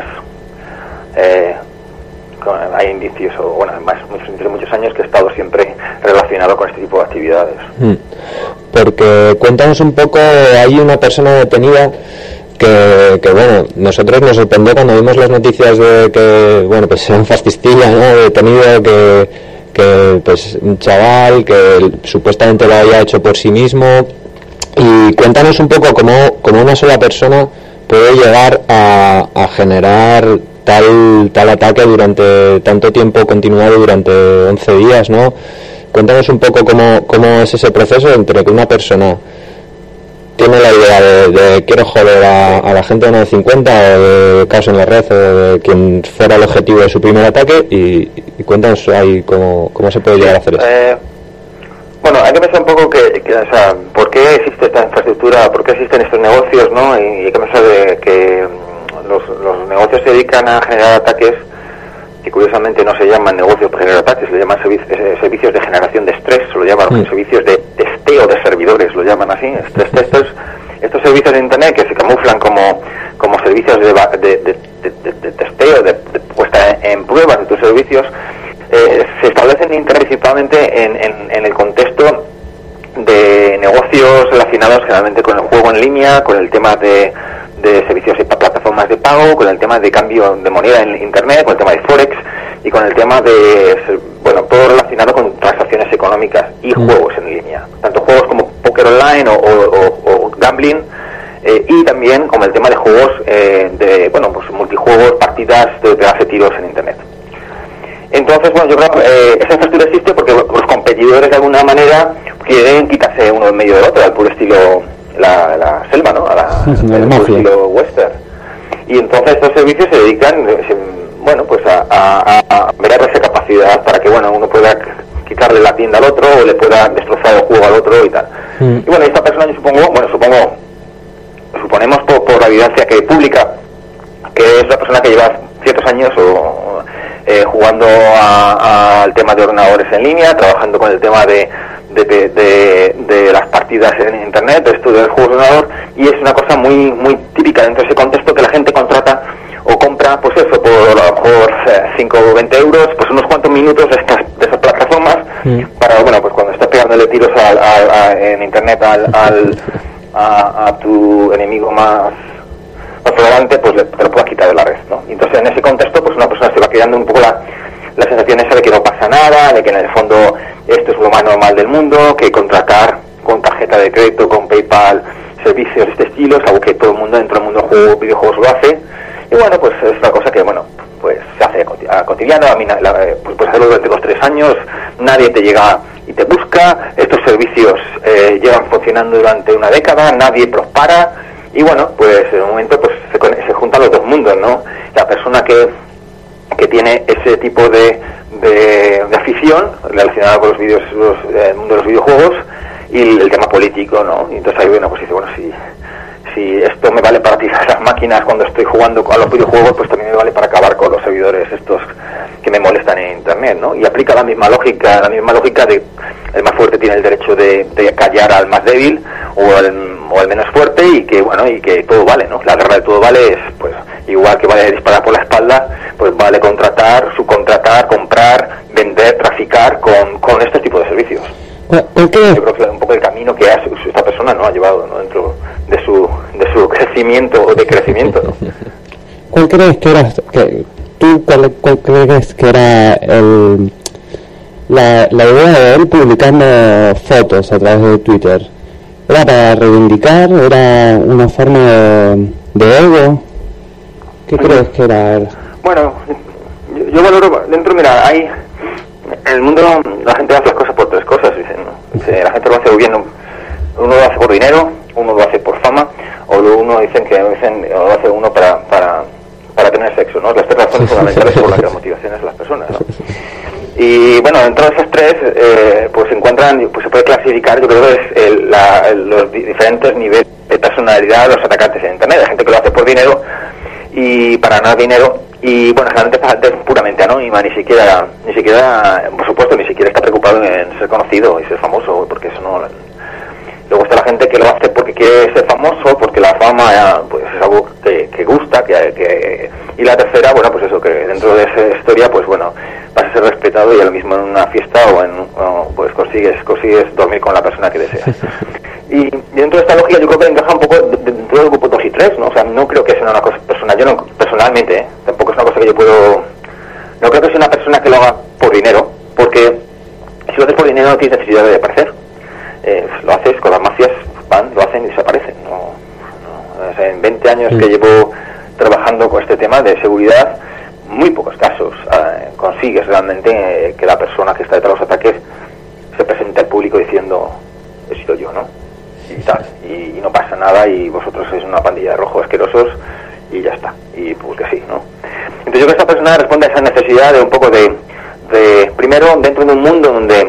hay indicios, además de muchos años que ha estado siempre relacionado con este tipo de actividades. Porque cuéntanos un poco, hay una persona detenida que nosotros nos sorprendió cuando vimos las noticias de que, pues en Fascistilla, ¿no?, detenido, que pues un chaval que supuestamente lo había hecho por sí mismo. Y cuéntanos un poco cómo una sola persona puede llegar a generar tal ataque durante tanto tiempo continuado, durante 11 días, ¿no? Cuéntanos un poco cómo es ese proceso entre que una persona tiene la idea de quiero joder a la gente de 950 o de Caos en la Red o de quien fuera el objetivo de su primer ataque, y cuéntanos ahí cómo se puede llegar a hacer eso. Hay que pensar un poco ¿por qué existe esta infraestructura? ¿Por qué existen estos negocios, no? Y hay que pensar de que los negocios se dedican a generar ataques que curiosamente no se llaman negocios para generar ataques, lo llaman servicios de generación de estrés, lo llaman servicios de testeo de servidores, lo llaman así, estos servicios de internet que se camuflan como servicios de testeo, de puesta en prueba de tus servicios, se establecen en internet principalmente en el contexto de negocios relacionados generalmente con el juego en línea, con el tema de servicios y plataformas de pago, con el tema de cambio de moneda en internet, con el tema de forex y con el tema de todo relacionado con transacciones económicas y juegos en línea, tanto juegos como póker online o gambling, y también como el tema de juegos multijuegos, partidas de pegarse tiros en internet. Entonces, yo creo que esa infraestructura existe porque los competidores de alguna manera quieren quitarse uno en medio del otro, al puro estilo la selva, ¿no? Al puro estilo western. Y entonces estos servicios se dedican, a ver esa capacidad para que, uno pueda quitarle la tienda al otro o le pueda destrozar el juego al otro y tal. Y esta persona, yo suponemos por la evidencia que publica, que es la persona que lleva ciertos años jugando al tema de ordenadores en línea, trabajando con el tema de las partidas en internet, de estudio del juego de ordenador, y es una cosa muy muy típica dentro de ese contexto que la gente contrata o compra, por a lo mejor 5 o 20 euros, unos cuantos minutos de esas plataformas para, bueno, pues cuando estás pegándole tiros en internet a tu enemigo más relevante, pues te lo puedas quitar de la red, ¿no? Y entonces en ese contexto, pues una persona se va creando un poco la sensación esa de que no pasa nada, de que en el fondo esto es lo más normal del mundo, que contratar con tarjeta de crédito, con PayPal, servicios de este estilo, es algo que todo el mundo dentro del mundo de los videojuegos lo hace. Y bueno, pues es una cosa que, bueno, pues se hace cotidiano. A mí, pues puedes hacerlo durante los 3 años, nadie te llega y te busca, estos servicios llevan funcionando durante una década, nadie prospera, y bueno, pues en un momento pues se juntan los dos mundos, ¿no? La persona que tiene ese tipo de afición relacionada con el mundo de los videojuegos, y el tema político, ¿no? Y entonces ahí, bueno, pues dice, bueno, si esto me vale para tirar las máquinas cuando estoy jugando a los videojuegos, pues también me vale para acabar con los servidores estos que me molestan en internet, ¿no? Y aplica la misma lógica de el más fuerte tiene el derecho de callar al más débil o al menos fuerte, y que, bueno, y que todo vale, ¿no? La guerra de todo vale es, pues, igual que vale disparar por la espalda, pues vale contratar, subcontratar, comprar, vender, traficar con este tipo de servicios. Yo creo que es un poco el camino que esta persona no ha llevado, ¿no? Dentro de su crecimiento o decrecimiento, ¿no? ¿Cuál crees que era cuál crees que era la idea de él publicando fotos a través de Twitter? ¿Era para reivindicar? ¿Era una forma de ego? ¿Qué crees que era? Bueno, yo valoro dentro, mira, hay en el mundo la gente hace las cosas por 3 cosas, dicen, ¿no? La gente lo hace bien, uno lo hace por dinero, uno lo hace por fama, o uno lo hace uno para tener sexo, ¿no? Las 3 razones fundamentales por las motivaciones de las personas, ¿no? Y bueno, dentro de esas 3 pues se encuentran, pues se puede clasificar, yo creo que es los diferentes niveles de personalidad de los atacantes en internet. Hay gente que lo hace por dinero y para ganar dinero, y bueno, generalmente esta gente es puramente anónima, ni siquiera, por supuesto, ni siquiera está preocupado en ser conocido y ser famoso, porque eso no. Luego está la gente que lo hace porque quiere ser famoso, porque la fama pues es algo que gusta, y la tercera, bueno, pues eso, que dentro de esa historia, pues bueno, vas a ser respetado, y a lo mismo en una fiesta pues consigues dormir con la persona que deseas. Y dentro de esta lógica yo creo que encaja un poco dentro del grupo 2 y 3, ¿no? O sea, no creo que sea una cosa personal, yo no, personalmente, tampoco es una cosa que yo no creo que sea una persona que lo haga por dinero, porque si lo haces por dinero no tienes necesidad de aparecer. Lo haces con las mafias, lo hacen y desaparecen. O sea, en 20 años que llevo trabajando con este tema de seguridad, muy pocos casos consigues realmente que la persona que está detrás de los ataques se presente al público diciendo, he sido yo, ¿no? Y tal, y no pasa nada, y vosotros sois una pandilla de rojos asquerosos, y ya está, y pues que sí, ¿no? Entonces yo creo que esta persona responde a esa necesidad de un poco de primero, dentro de un mundo donde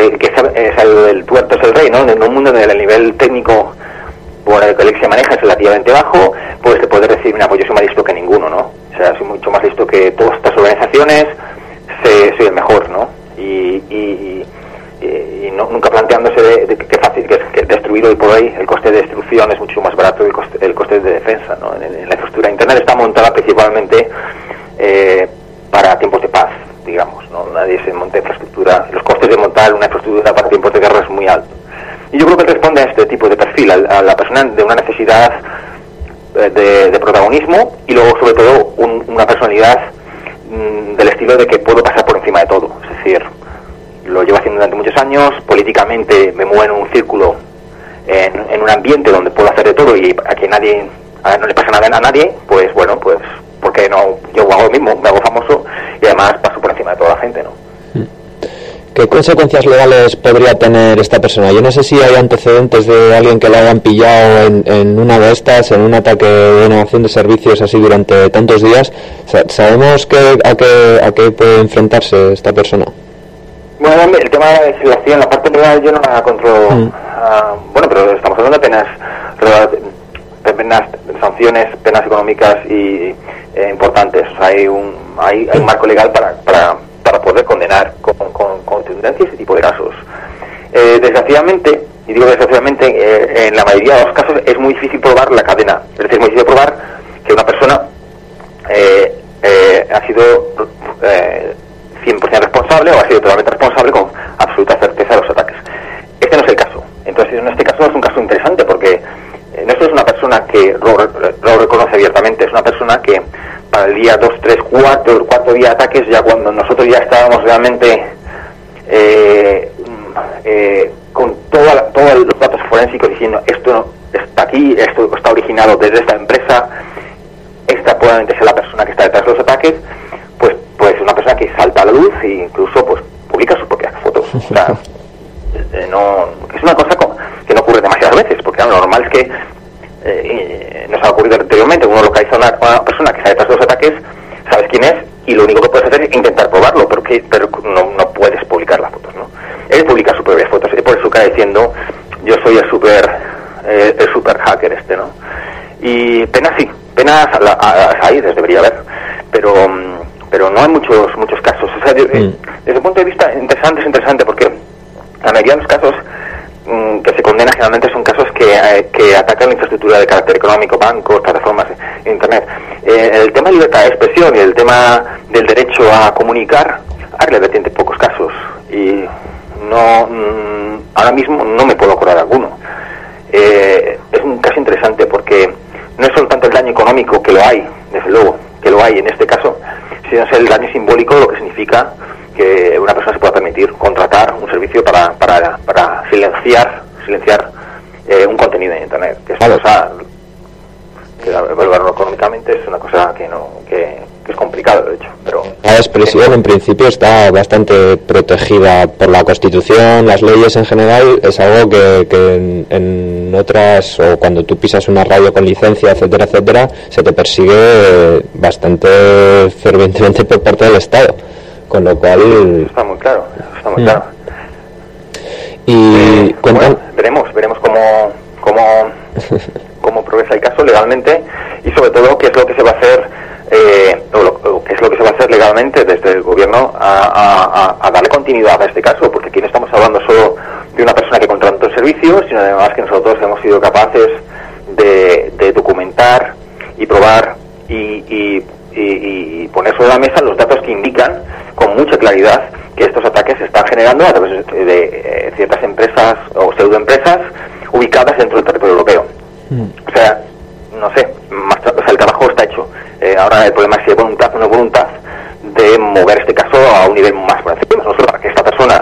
el tuerto es el rey, ¿no? En un mundo donde el nivel técnico por el que se maneja es relativamente bajo, pues te puedes decir, mira, pues yo soy más listo que ninguno, ¿no? O sea, soy mucho más listo que todas estas organizaciones, soy el mejor, ¿no? Y nunca planteándose de qué fácil que es destruir hoy por hoy. El coste de destrucción es mucho más barato que el coste de defensa, ¿no? En la infraestructura de Internet está montada principalmente para tiempos de paz, digamos, ¿no? Nadie se monta infraestructura, los costes de montar una infraestructura para tiempos de guerra es muy alto. Y yo creo que responde a este tipo de perfil, a la persona de una necesidad de protagonismo, y luego sobre todo una personalidad del estilo de que puedo pasar por encima de todo. Es decir, lo llevo haciendo durante muchos años, políticamente me muevo en un círculo, en un ambiente donde puedo hacer de todo, y a que no le pasa nada a nadie, pues bueno, pues porque no, yo hago lo mismo, me hago famoso y además paso por encima de toda la gente, ¿no? ¿Qué consecuencias legales podría tener esta persona? Yo no sé si hay antecedentes de alguien que la hayan pillado en una de estas, en un ataque de negación de servicios así durante tantos días. ¿Sabemos a qué puede enfrentarse esta persona? Bueno, el tema de la legislación, la parte legal yo no la controlo. Bueno, pero estamos hablando de penas, sanciones, penas económicas y importantes. O sea, hay un marco legal para poder condenar con contundencia ese tipo de casos. Desgraciadamente, y digo desgraciadamente, en la mayoría de los casos es muy difícil probar la cadena. Es decir, es muy difícil probar que una persona ha sido 100% responsable o ha sido totalmente responsable con absoluta persona que para el día 2, 3, 4, el cuarto día de ataques, ya cuando nosotros ya estábamos realmente con todos los datos forensicos diciendo esto está aquí, esto está originado desde esta empresa, esta probablemente sea la persona que está detrás de los ataques, pues una persona que salta a la luz e incluso pues publica sus propias fotos. O sea, no, es una cosa que no ocurre demasiadas veces, porque lo normal es que nos ha ocurrido anteriormente, uno localiza a una persona que está detrás de los ataques, sabes quién es, y lo único que puedes hacer es intentar probarlo, pero no puedes publicar las fotos, ¿no? Él publica sus propias fotos, y por eso está diciendo, yo soy el super hacker ¿no? Y penas ahí debería haber, pero no hay muchos casos. O sea, desde el punto de vista es interesante porque la mayoría de los casos que se condenan generalmente son casos que atacan la infraestructura de carácter económico, bancos, plataformas, internet. El tema de libertad de expresión y el tema del derecho a comunicar hay relativamente pocos casos y ahora mismo no me puedo acordar de alguno. Es un caso interesante porque no es solo tanto el daño económico, que lo hay, desde luego, que lo hay en este caso, sino es el daño simbólico, lo que significa que una persona se pueda permitir contratar un servicio para silenciar un contenido en internet, que es una cosa que valorarlo económicamente es una cosa que es complicado, de hecho, pero la expresión en principio está bastante protegida por la Constitución, las leyes en general. Es algo que en otras, o cuando tú pisas una radio con licencia, etcétera, se te persigue bastante fervientemente por parte del Estado, con lo cual está muy claro. Y bueno, veremos cómo progresa el caso legalmente y sobre todo qué es lo que se va a hacer qué es lo que se va a hacer legalmente desde el gobierno a darle continuidad a este caso, porque aquí no estamos hablando solo de una persona que contrató el servicio, sino además que nosotros hemos sido capaces de documentar y probar y poner sobre la mesa los datos que indican con mucha claridad que estos ataques se están generando a través de ciertas empresas o pseudoempresas ubicadas dentro del territorio europeo. O sea, no sé, el trabajo está hecho. Ahora el problema es si hay voluntad o no voluntad de mover este caso a un nivel más por encima, no solo para que esta persona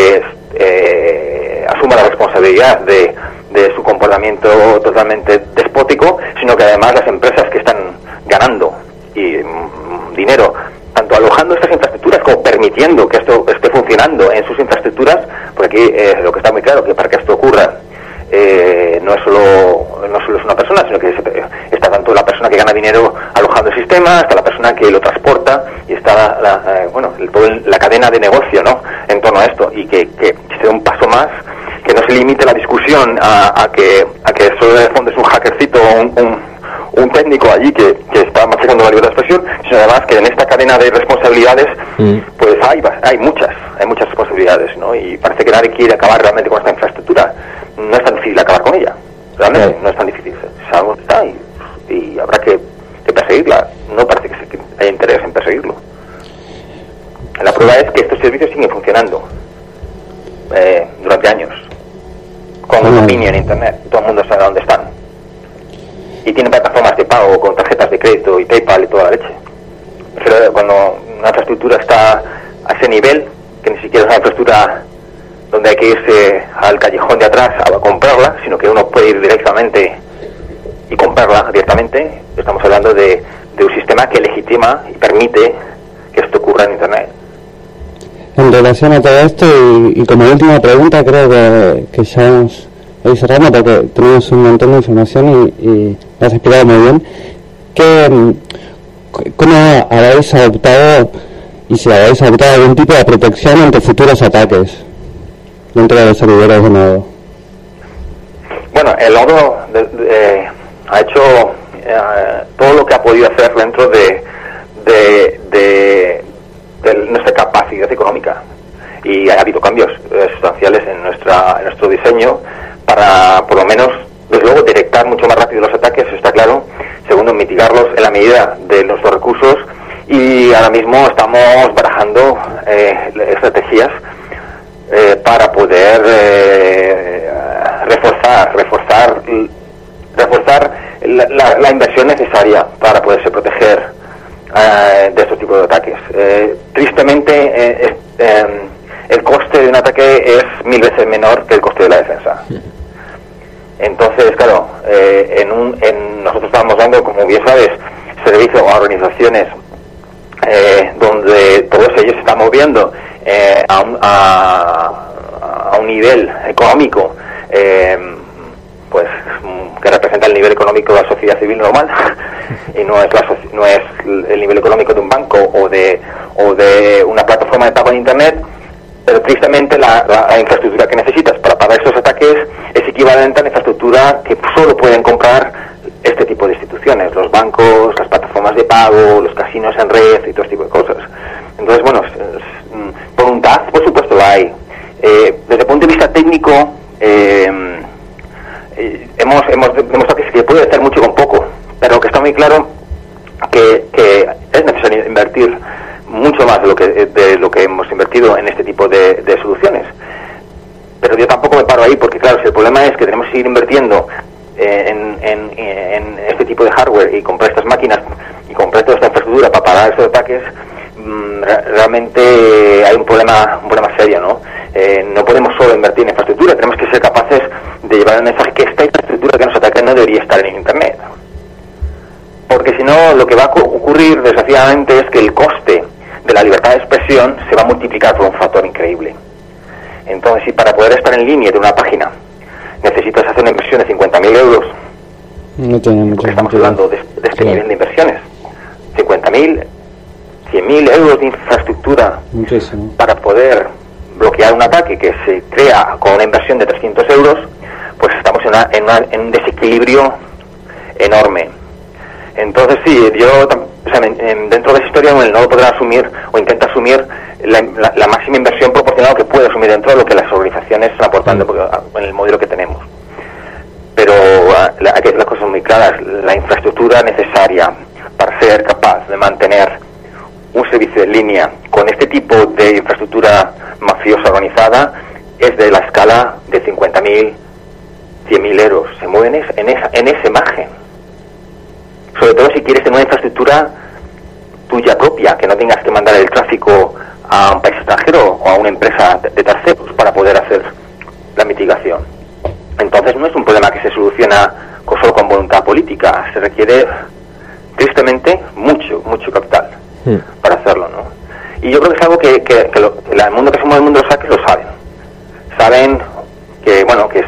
asuma la responsabilidad de su comportamiento totalmente despótico, sino que además las empresas que están ganando dinero tanto alojando estas infraestructuras como permitiendo que esto esté funcionando en sus infraestructuras, porque aquí lo que está muy claro que para que esto ocurra no solo es una persona, sino que está tanto la persona que gana dinero alojando el sistema, está la persona que lo transporta y está la cadena de negocio, ¿no?, en torno a esto, y que se dé un paso más, que no se limite la discusión a que solo de fondo es un hackercito o un técnico allí que está machacando la libertad de expresión, sino además que en esta cadena de responsabilidades pues hay muchas responsabilidades, ¿no? Y parece que nadie quiere acabar realmente con esta infraestructura. No es tan difícil acabar con ella, realmente no es tan difícil, es algo que está y habrá que perseguirla. No parece que haya interés en perseguirlo. La prueba es que estos servicios siguen funcionando durante años con un dominio en internet, todo el mundo sabe dónde están y tienen plataformas de pago con tarjetas de crédito y PayPal y toda la leche. Pero cuando una infraestructura está a ese nivel, que ni siquiera es una infraestructura donde hay que irse al callejón de atrás a comprarla, sino que uno puede ir directamente y comprarla directamente, estamos hablando de un sistema que legitima y permite que esto ocurra en internet. En relación a todo esto, y como última pregunta, creo que ya vamos a ir cerrando porque tenemos un montón de información y lo has explicado muy bien. ¿Cómo habéis adoptado, y si habéis adoptado algún tipo de protección ante futuros ataques dentro de los servidores de Nodo? Bueno, el Nodo ha hecho todo lo que ha podido hacer dentro de nuestra capacidad económica, y ha habido cambios sustanciales en nuestro diseño para, por lo menos, desde luego, detectar mucho más rápido los ataques, está claro. Segundo, mitigarlos en la medida de nuestros recursos, y ahora mismo estamos barajando estrategias para poder reforzar la inversión necesaria para poderse proteger de estos tipos de ataques. Tristemente, el coste de un ataque es 1000 veces menor que el coste de la defensa. Entonces, claro, nosotros estamos dando, como bien sabes, servicio a organizaciones donde todos ellos se están moviendo a un nivel económico pues que representa el nivel económico de la sociedad civil normal y no es el nivel económico de un banco o de una plataforma de pago en internet, pero tristemente la infraestructura que necesitas para pagar esos ataques es equivalente a la infraestructura que solo pueden comprar este tipo de instituciones, los bancos, las plataformas de pago, los casinos en red y todo este tipo de cosas. Entonces, bueno, voluntad, por supuesto, la hay. Desde el punto de vista técnico, hemos demostrado que se puede hacer mucho con poco, pero que está muy claro que es necesario invertir mucho más de lo que hemos invertido en este tipo de soluciones. Pero yo tampoco me paro ahí, porque claro, si el problema es que tenemos que seguir invirtiendo en este tipo de hardware y comprar estas máquinas y comprar toda esta infraestructura para parar estos ataques, realmente hay un problema serio, ¿no? No podemos solo invertir en infraestructura, tenemos que ser capaces de llevar el mensaje que esta infraestructura que nos ataca no debería estar en internet, porque si no, lo que va a ocurrir desgraciadamente es que el coste de la libertad de expresión se va a multiplicar por un factor increíble. Entonces, si para poder estar en línea de una página necesitas hacer una inversión de 50.000 euros, no tiene mucho porque estamos sentido. hablando de este nivel de inversiones, 50.000, 100.000 euros de infraestructura Muchísimo. para poder bloquear un ataque que se crea con una inversión de 300 euros, pues estamos en un desequilibrio enorme. Entonces sí, yo dentro de esa historia no lo podrá asumir o intenta asumir la máxima inversión proporcional que puede asumir dentro de lo que las organizaciones están aportando en el modelo que tenemos. Pero hay que decir las cosas muy claras. La infraestructura necesaria para ser capaz de mantener un servicio en línea con este tipo de infraestructura mafiosa organizada es de la escala de 50.000, 100.000 euros. Se mueven en ese margen. Sobre todo si quieres tener una infraestructura tuya propia, que no tengas que mandar el tráfico a un país extranjero o a una empresa de terceros para poder hacer la mitigación. Entonces no es un problema que se soluciona solo con voluntad política, se requiere tristemente mucho capital para hacerlo, ¿no? Y yo creo que es algo que el mundo que se mueve, el mundo de los hackers lo saben que bueno, que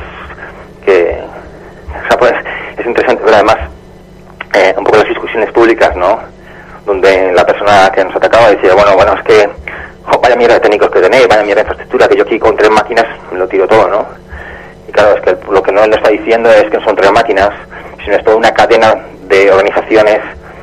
o sea, pues, es interesante ver además un poco las discusiones públicas, ¿no? Donde la persona que nos atacaba decía, bueno, es que vaya mierda de técnicos que tenéis, vaya mierda de infraestructura, que yo aquí con 3 máquinas me lo tiro todo, ¿no? Y claro, es que lo que no él está diciendo es que no son 3 máquinas, sino es toda una cadena de organizaciones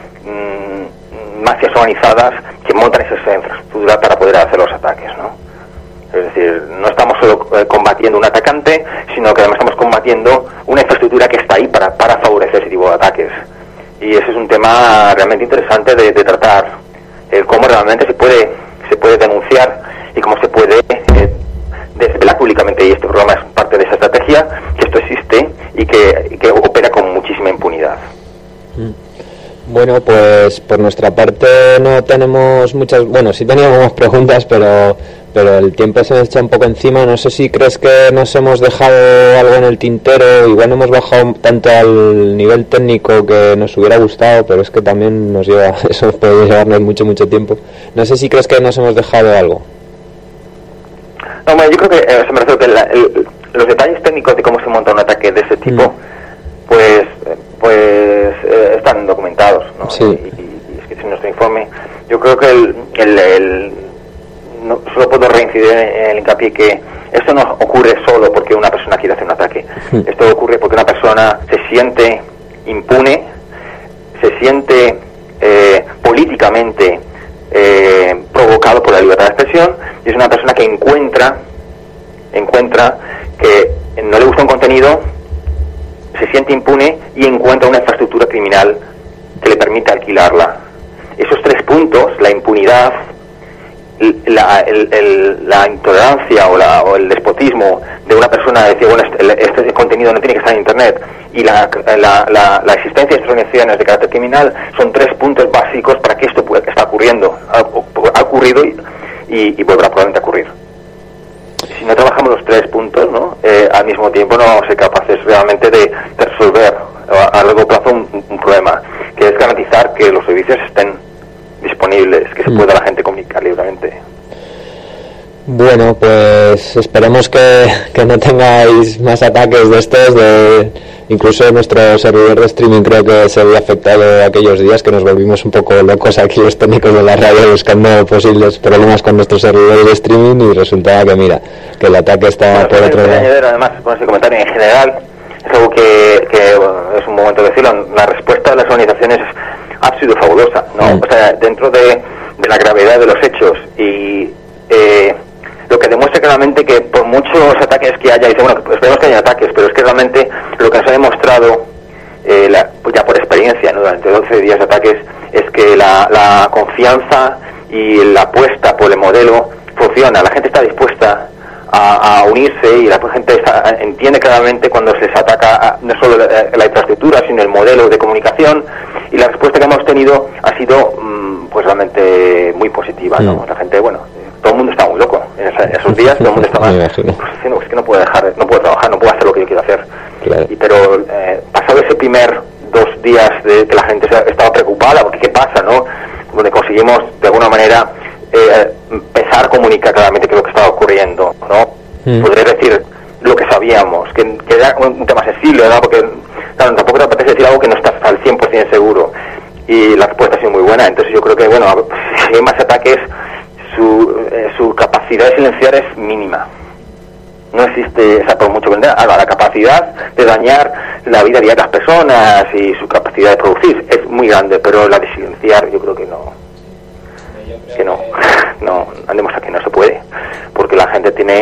mafias organizadas que montan esa infraestructura para poder hacer los ataques, ¿no? Es decir, no estamos solo combatiendo un atacante, sino que además estamos combatiendo una infraestructura que está ahí para favorecer ese tipo de ataques. Y ese es un tema realmente interesante de tratar, cómo realmente se puede denunciar y cómo se puede desvelar públicamente, y este programa es parte de esa estrategia, que esto existe y que opera con muchísima impunidad. Bueno, pues por nuestra parte no tenemos muchas, bueno, sí teníamos preguntas, pero el tiempo se nos echa un poco encima. No sé si crees que nos hemos dejado algo en el tintero, igual no hemos bajado tanto al nivel técnico que nos hubiera gustado, pero es que también eso puede llevarnos mucho tiempo. No sé si crees que nos hemos dejado algo. No, bueno, yo creo que me refiero que los detalles técnicos de cómo se monta un ataque de ese tipo, pues están documentados, ¿no? Sí. Y es que en nuestro informe, yo creo que no, solo puedo reincidir en el hincapié que esto no ocurre solo porque una persona quiere hacer un ataque. Esto ocurre porque una persona se siente impune, se siente políticamente provocado por la libertad de expresión, y es una persona que encuentra que no le gusta un contenido, se siente impune y encuentra una infraestructura criminal que le permite alquilarla. Esos 3 puntos, la impunidad, la intolerancia o el despotismo de una persona de decir, bueno, este contenido no tiene que estar en Internet, y la existencia de estas organizaciones de carácter criminal son 3 puntos básicos para que esto está ocurriendo. Ha ocurrido y volverá probablemente a ocurrir. Si no trabajamos los 3 puntos, ¿no? Al mismo tiempo no vamos a ser capaces realmente de resolver a largo plazo un problema, que es garantizar que los servicios estén disponibles, que se pueda la gente comunicar libremente. Bueno, pues esperemos que no tengáis más ataques de estos. Incluso nuestro servidor de streaming creo que se había afectado aquellos días que nos volvimos un poco locos aquí los técnicos de la radio buscando posibles problemas con nuestros servidores de streaming, y resultaba que mira, que el ataque está por otro lado. Además, con ese comentario en general, es algo que es un momento de decirlo, la respuesta de las organizaciones ha sido fabulosa, ¿no? O sea, dentro de la gravedad de los hechos y lo que demuestra claramente que por muchos ataques que haya, dice, bueno, esperemos que haya ataques, pero es que realmente lo que nos ha demostrado, pues ya por experiencia, ¿no? Durante 12 días de ataques, es que la confianza y la apuesta por el modelo funciona. La gente está dispuesta a unirse, y la gente entiende claramente cuando se les ataca no solo la infraestructura, sino el modelo de comunicación, y la respuesta que hemos tenido ha sido pues realmente muy positiva, ¿no? La gente, bueno, todo el mundo está muy loco en esos días, todo el mundo estaba pues, diciendo, es que no puedo trabajar, no puedo hacer lo que yo quiero hacer. Claro. Pero pasado ese primer 2 días de que la gente estaba preocupada, porque qué pasa, ¿no? Donde conseguimos de alguna manera empezar a comunicar claramente qué es lo que estaba ocurriendo, ¿no? Podría decir lo que sabíamos, que era un tema sensible, ¿verdad? Porque claro, tampoco te apetece decir algo que no estás al 100% seguro, y la respuesta ha sido muy buena. Entonces yo creo que, bueno, si hay más ataques, su capacidad de silenciar es mínima. No existe, o sea, por mucho que la capacidad de dañar la vida diaria de las personas y su capacidad de producir es muy grande, pero la de silenciar yo creo que no andemos aquí, no se puede, porque la gente tiene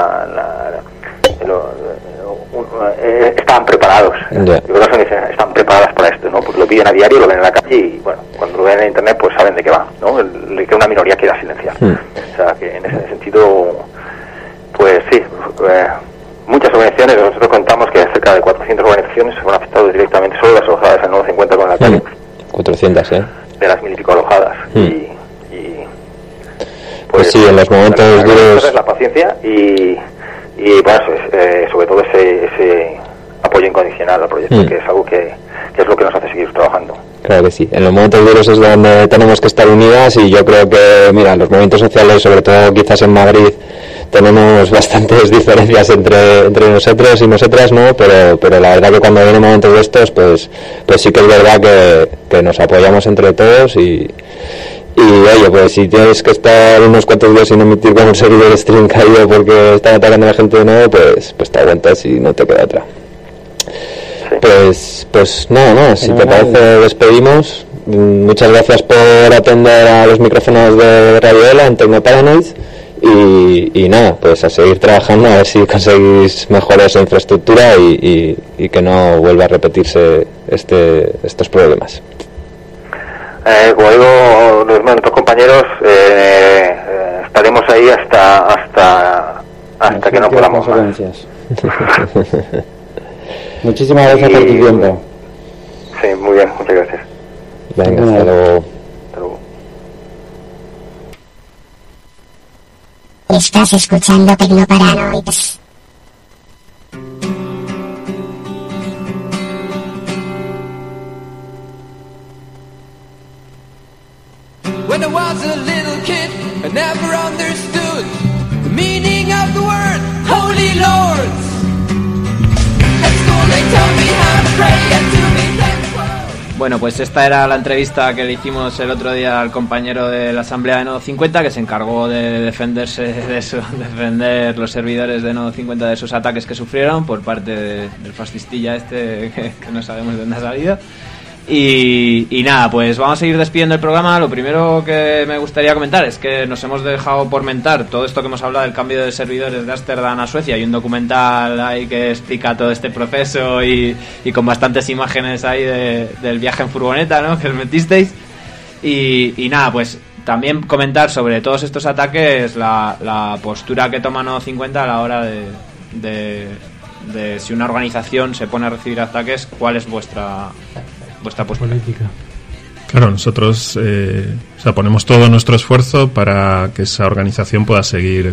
están preparados. Yo creo que están preparadas para esto, ¿no? Porque lo piden a diario, lo ven en la calle, y bueno, cuando lo ven en internet pues saben de qué va, ¿no? Que una minoría quiera silenciar. O sea, que en ese sentido, pues sí, muchas organizaciones, nosotros contamos que cerca de 400 organizaciones se han afectado directamente, solo las alojadas en 950 con la calle. 400, de las 1000 y pico alojadas. Pues sí, en los momentos duros la paciencia y bueno, sobre todo ese apoyo incondicional al proyecto, que es algo que es lo que nos hace seguir trabajando. Claro que sí, en los momentos duros es donde tenemos que estar unidas, y yo creo que, mira, los movimientos sociales, sobre todo quizás en Madrid, tenemos bastantes diferencias entre nosotros y nosotras, ¿no? Pero la verdad que cuando vienen momentos de estos, pues sí que es verdad que nos apoyamos entre todos, y oye, pues si tienes que estar unos cuantos días sin emitir con un servidor stream caído porque están atacando a la gente de nuevo, pues te aguantas y no te queda otra. Sí. Pues nada, si te parece despedimos. Muchas gracias por atender a los micrófonos de Radio ELA en Tecnoparanoids, y nada, pues a seguir trabajando a ver si conseguís mejorar esa infraestructura y que no vuelva a repetirse estos problemas. Como digo, nuestros compañeros, estaremos ahí hasta que no podamos más. Muchísimas gracias por tu tiempo. Sí, muy bien, muchas gracias. Venga, hasta luego. Estás escuchando Tecnoparanoids. When I was a little kid, I never understood the meaning of the word Holy Lords. At school they told me how to pray and to be thankful. Bueno, pues esta era la entrevista que le hicimos el otro día al compañero de la Asamblea de Nodo 50, que se encargó de defender los servidores de Nodo 50 de esos ataques que sufrieron por parte del fascistilla que no sabemos de dónde ha salido. Y nada, pues vamos a ir despidiendo el programa. Lo primero que me gustaría comentar es que nos hemos dejado por mentar todo esto que hemos hablado del cambio de servidores de Ámsterdam a Suecia. Hay un documental ahí que explica todo este proceso y con bastantes imágenes ahí del viaje en furgoneta, ¿no?, que os metisteis. Y nada, pues también comentar sobre todos estos ataques la postura que toma Nodo 50 a la hora de si una organización se pone a recibir ataques, ¿cuál es vuestra postura? Política. Claro, nosotros ponemos todo nuestro esfuerzo para que esa organización pueda seguir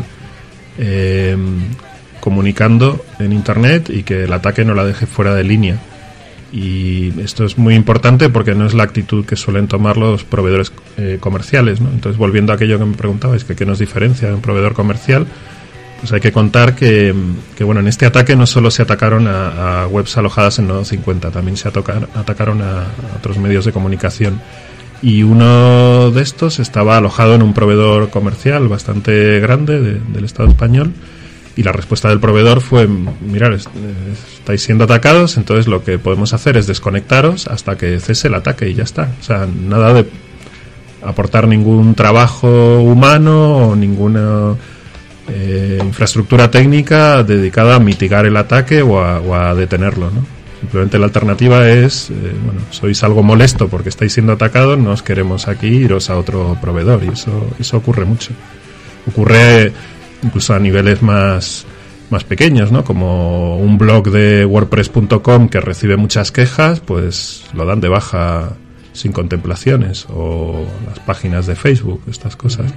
comunicando en Internet y que el ataque no la deje fuera de línea. Y esto es muy importante porque no es la actitud que suelen tomar los proveedores comerciales, ¿no? Entonces, volviendo a aquello que me preguntabais, que qué nos diferencia de un proveedor comercial, pues hay que contar que bueno, en este ataque no solo se atacaron a webs alojadas en Nodo 50, también se atacaron a otros medios de comunicación. Y uno de estos estaba alojado en un proveedor comercial bastante grande del Estado español. Y la respuesta del proveedor fue: mirad, estáis siendo atacados, entonces lo que podemos hacer es desconectaros hasta que cese el ataque y ya está. O sea, nada de aportar ningún trabajo humano o ninguna infraestructura técnica dedicada a mitigar el ataque o a detenerlo, ¿no? Simplemente la alternativa es, sois algo molesto porque estáis siendo atacados, no os queremos aquí, iros a otro proveedor. Y eso ocurre mucho. Ocurre incluso a niveles más pequeños, ¿no? Como un blog de WordPress.com que recibe muchas quejas, pues lo dan de baja sin contemplaciones, o las páginas de Facebook, estas cosas.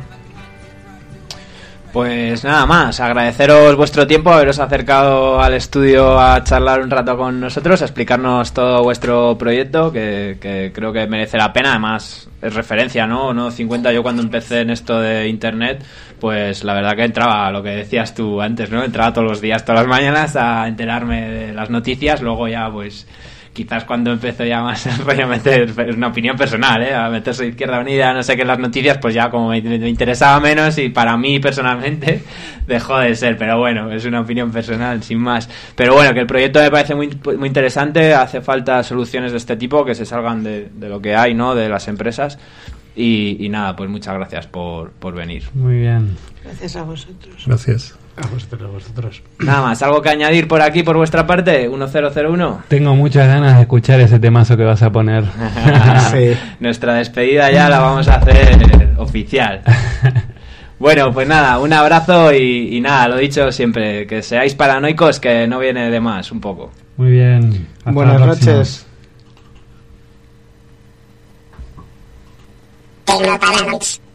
Pues nada más, agradeceros vuestro tiempo, haberos acercado al estudio a charlar un rato con nosotros, a explicarnos todo vuestro proyecto, que creo que merece la pena. Además es referencia, ¿no? Nodo 50, yo cuando empecé en esto de Internet, pues la verdad que entraba, lo que decías tú antes, ¿no? Entraba todos los días, todas las mañanas a enterarme de las noticias. Luego ya, pues quizás cuando empezó ya más a meter, es una opinión personal, a meterse Izquierda Unida, no sé qué, en las noticias, pues ya como me interesaba menos, y para mí personalmente dejó de ser. Pero bueno, es una opinión personal, sin más. Pero bueno, que el proyecto me parece muy, muy interesante. Hace falta soluciones de este tipo que se salgan de lo que hay, ¿no? De las empresas. Y nada, pues muchas gracias por venir. Muy bien. Gracias a vosotros. Gracias. A vosotros. Nada más, ¿algo que añadir por aquí, por vuestra parte? 1001. Tengo muchas ganas de escuchar ese temazo que vas a poner. Sí. Nuestra despedida ya la vamos a hacer oficial. Bueno, pues nada, un abrazo y nada, lo dicho siempre, que seáis paranoicos, que no viene de más, un poco. Muy bien. Hasta Buenas la próxima. noches. Tecnoparanoids.